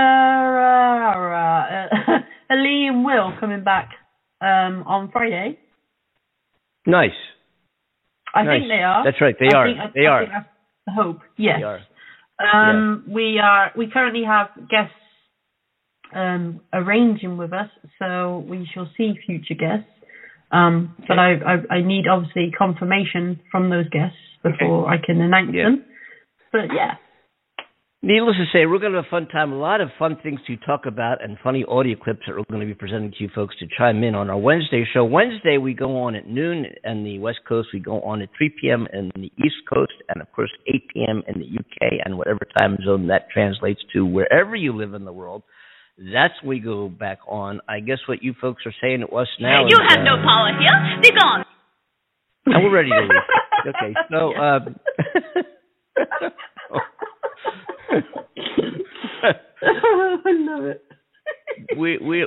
Ali and Will coming back on Friday. Nice. I think they are. That's right. They are. I think that's the hope. Yes. They are. We currently have guests arranging with us, so we shall see future guests. But I need obviously confirmation from those guests before I can announce them. But yeah. Needless to say, we're going to have a fun time. A lot of fun things to talk about and funny audio clips that we're going to be presenting to you folks to chime in on our Wednesday show. Wednesday, we go on at noon in the West Coast. We go on at 3 p.m. in the East Coast and, of course, 8 p.m. in the UK and whatever time zone that translates to wherever you live in the world. That's when we go back on. I guess what you folks are saying to us now you have no power here. Be gone. And we're ready to leave. Okay, so... I love it. We're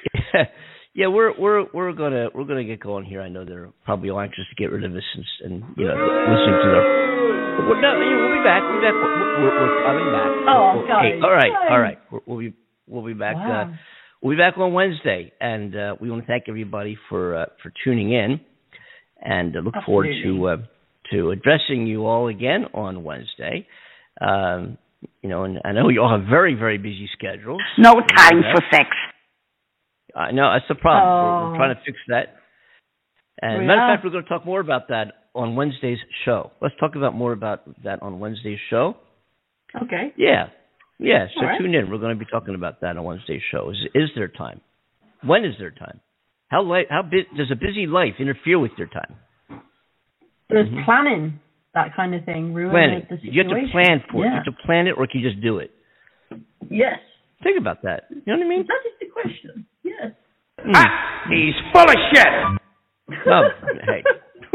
gonna get going here. I know they're probably all anxious to get rid of us and listening to their. No, we'll be back. We're coming back. Oh, guys. All right. We'll be back. Wow. We'll be back on Wednesday, and we want to thank everybody for tuning in, and look forward to addressing you all again on Wednesday. And I know you all have very, very busy schedules. No time for sex. I know, that's the problem. We're trying to fix that. And matter of fact, we're going to talk more about that on Wednesday's show. Let's talk about more about that on Wednesday's show. Okay. Yeah. So right. Tune in. We're going to be talking about that on Wednesday's show. Is there time? When is there time? How does a busy life interfere with your time? There's planning. That kind of thing. Planning. You have to plan for it. You have to plan it, or can you just do it? Yes. Think about that. You know what I mean? That is the question. Yes. He's full of shit. Oh, hey.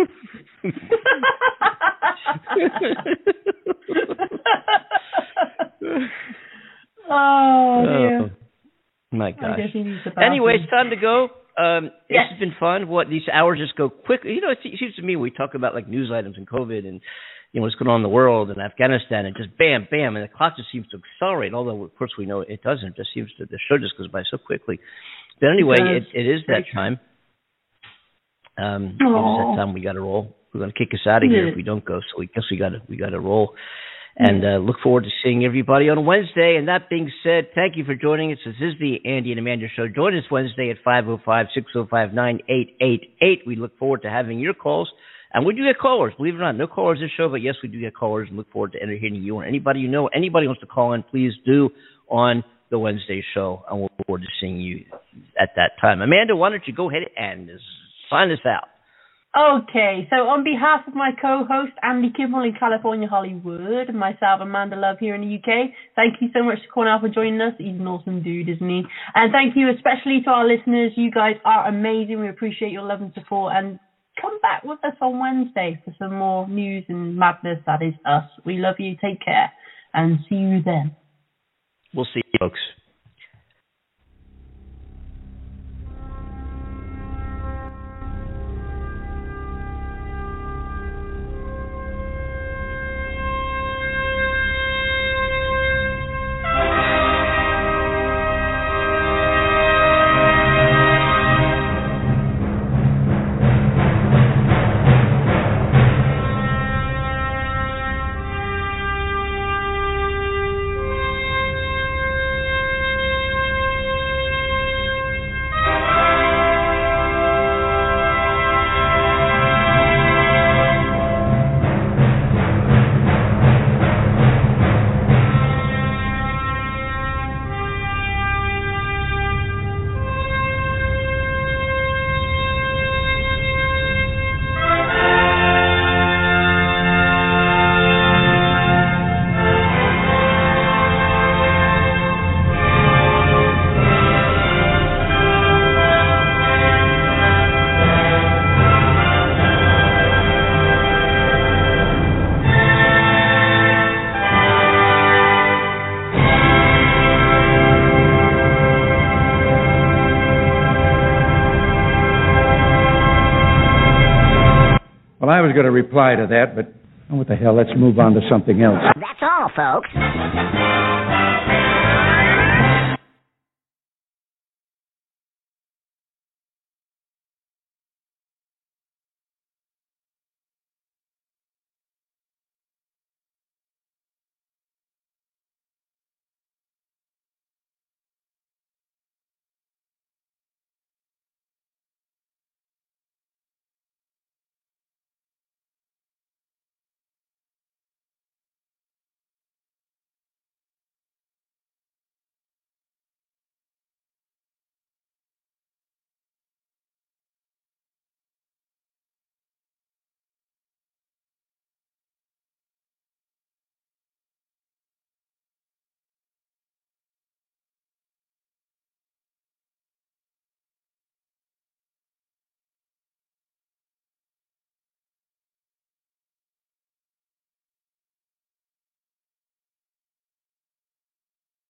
Oh, dear. My gosh. Anyway, it's time to go. This has been fun. These hours just go quickly. It seems to me we talk about like news items and COVID and what's going on in the world and Afghanistan and just bam, bam, and the clock just seems to accelerate. Although of course we know it doesn't. It just seems to the show just goes by so quickly. But anyway, it is that time. It is that time we got to roll. We're going to kick us out of here if we don't go. So we guess we got to roll. And look forward to seeing everybody on Wednesday. And that being said, thank you for joining us. This is the Andy and Amanda Show. Join us Wednesday at 505-605-9888. We look forward to having your calls. And we do get callers. Believe it or not, no callers this show, but yes, we do get callers and look forward to entertaining you or anybody you know. Anybody wants to call in, please do on the Wednesday show. And we'll look forward to seeing you at that time. Amanda, why don't you go ahead and sign us out? Okay, so on behalf of my co-host, Andy Kimmel in California, Hollywood, and myself, Amanda Love, here in the UK, thank you so much to Cornell for joining us. He's an awesome dude, isn't he? And thank you especially to our listeners. You guys are amazing. We appreciate your love and support. And come back with us on Wednesday for some more news and madness. That is us. We love you. Take care. And see you then. We'll see you, folks. Well, I was going to reply to that, but what the hell, let's move on to something else. That's all, folks.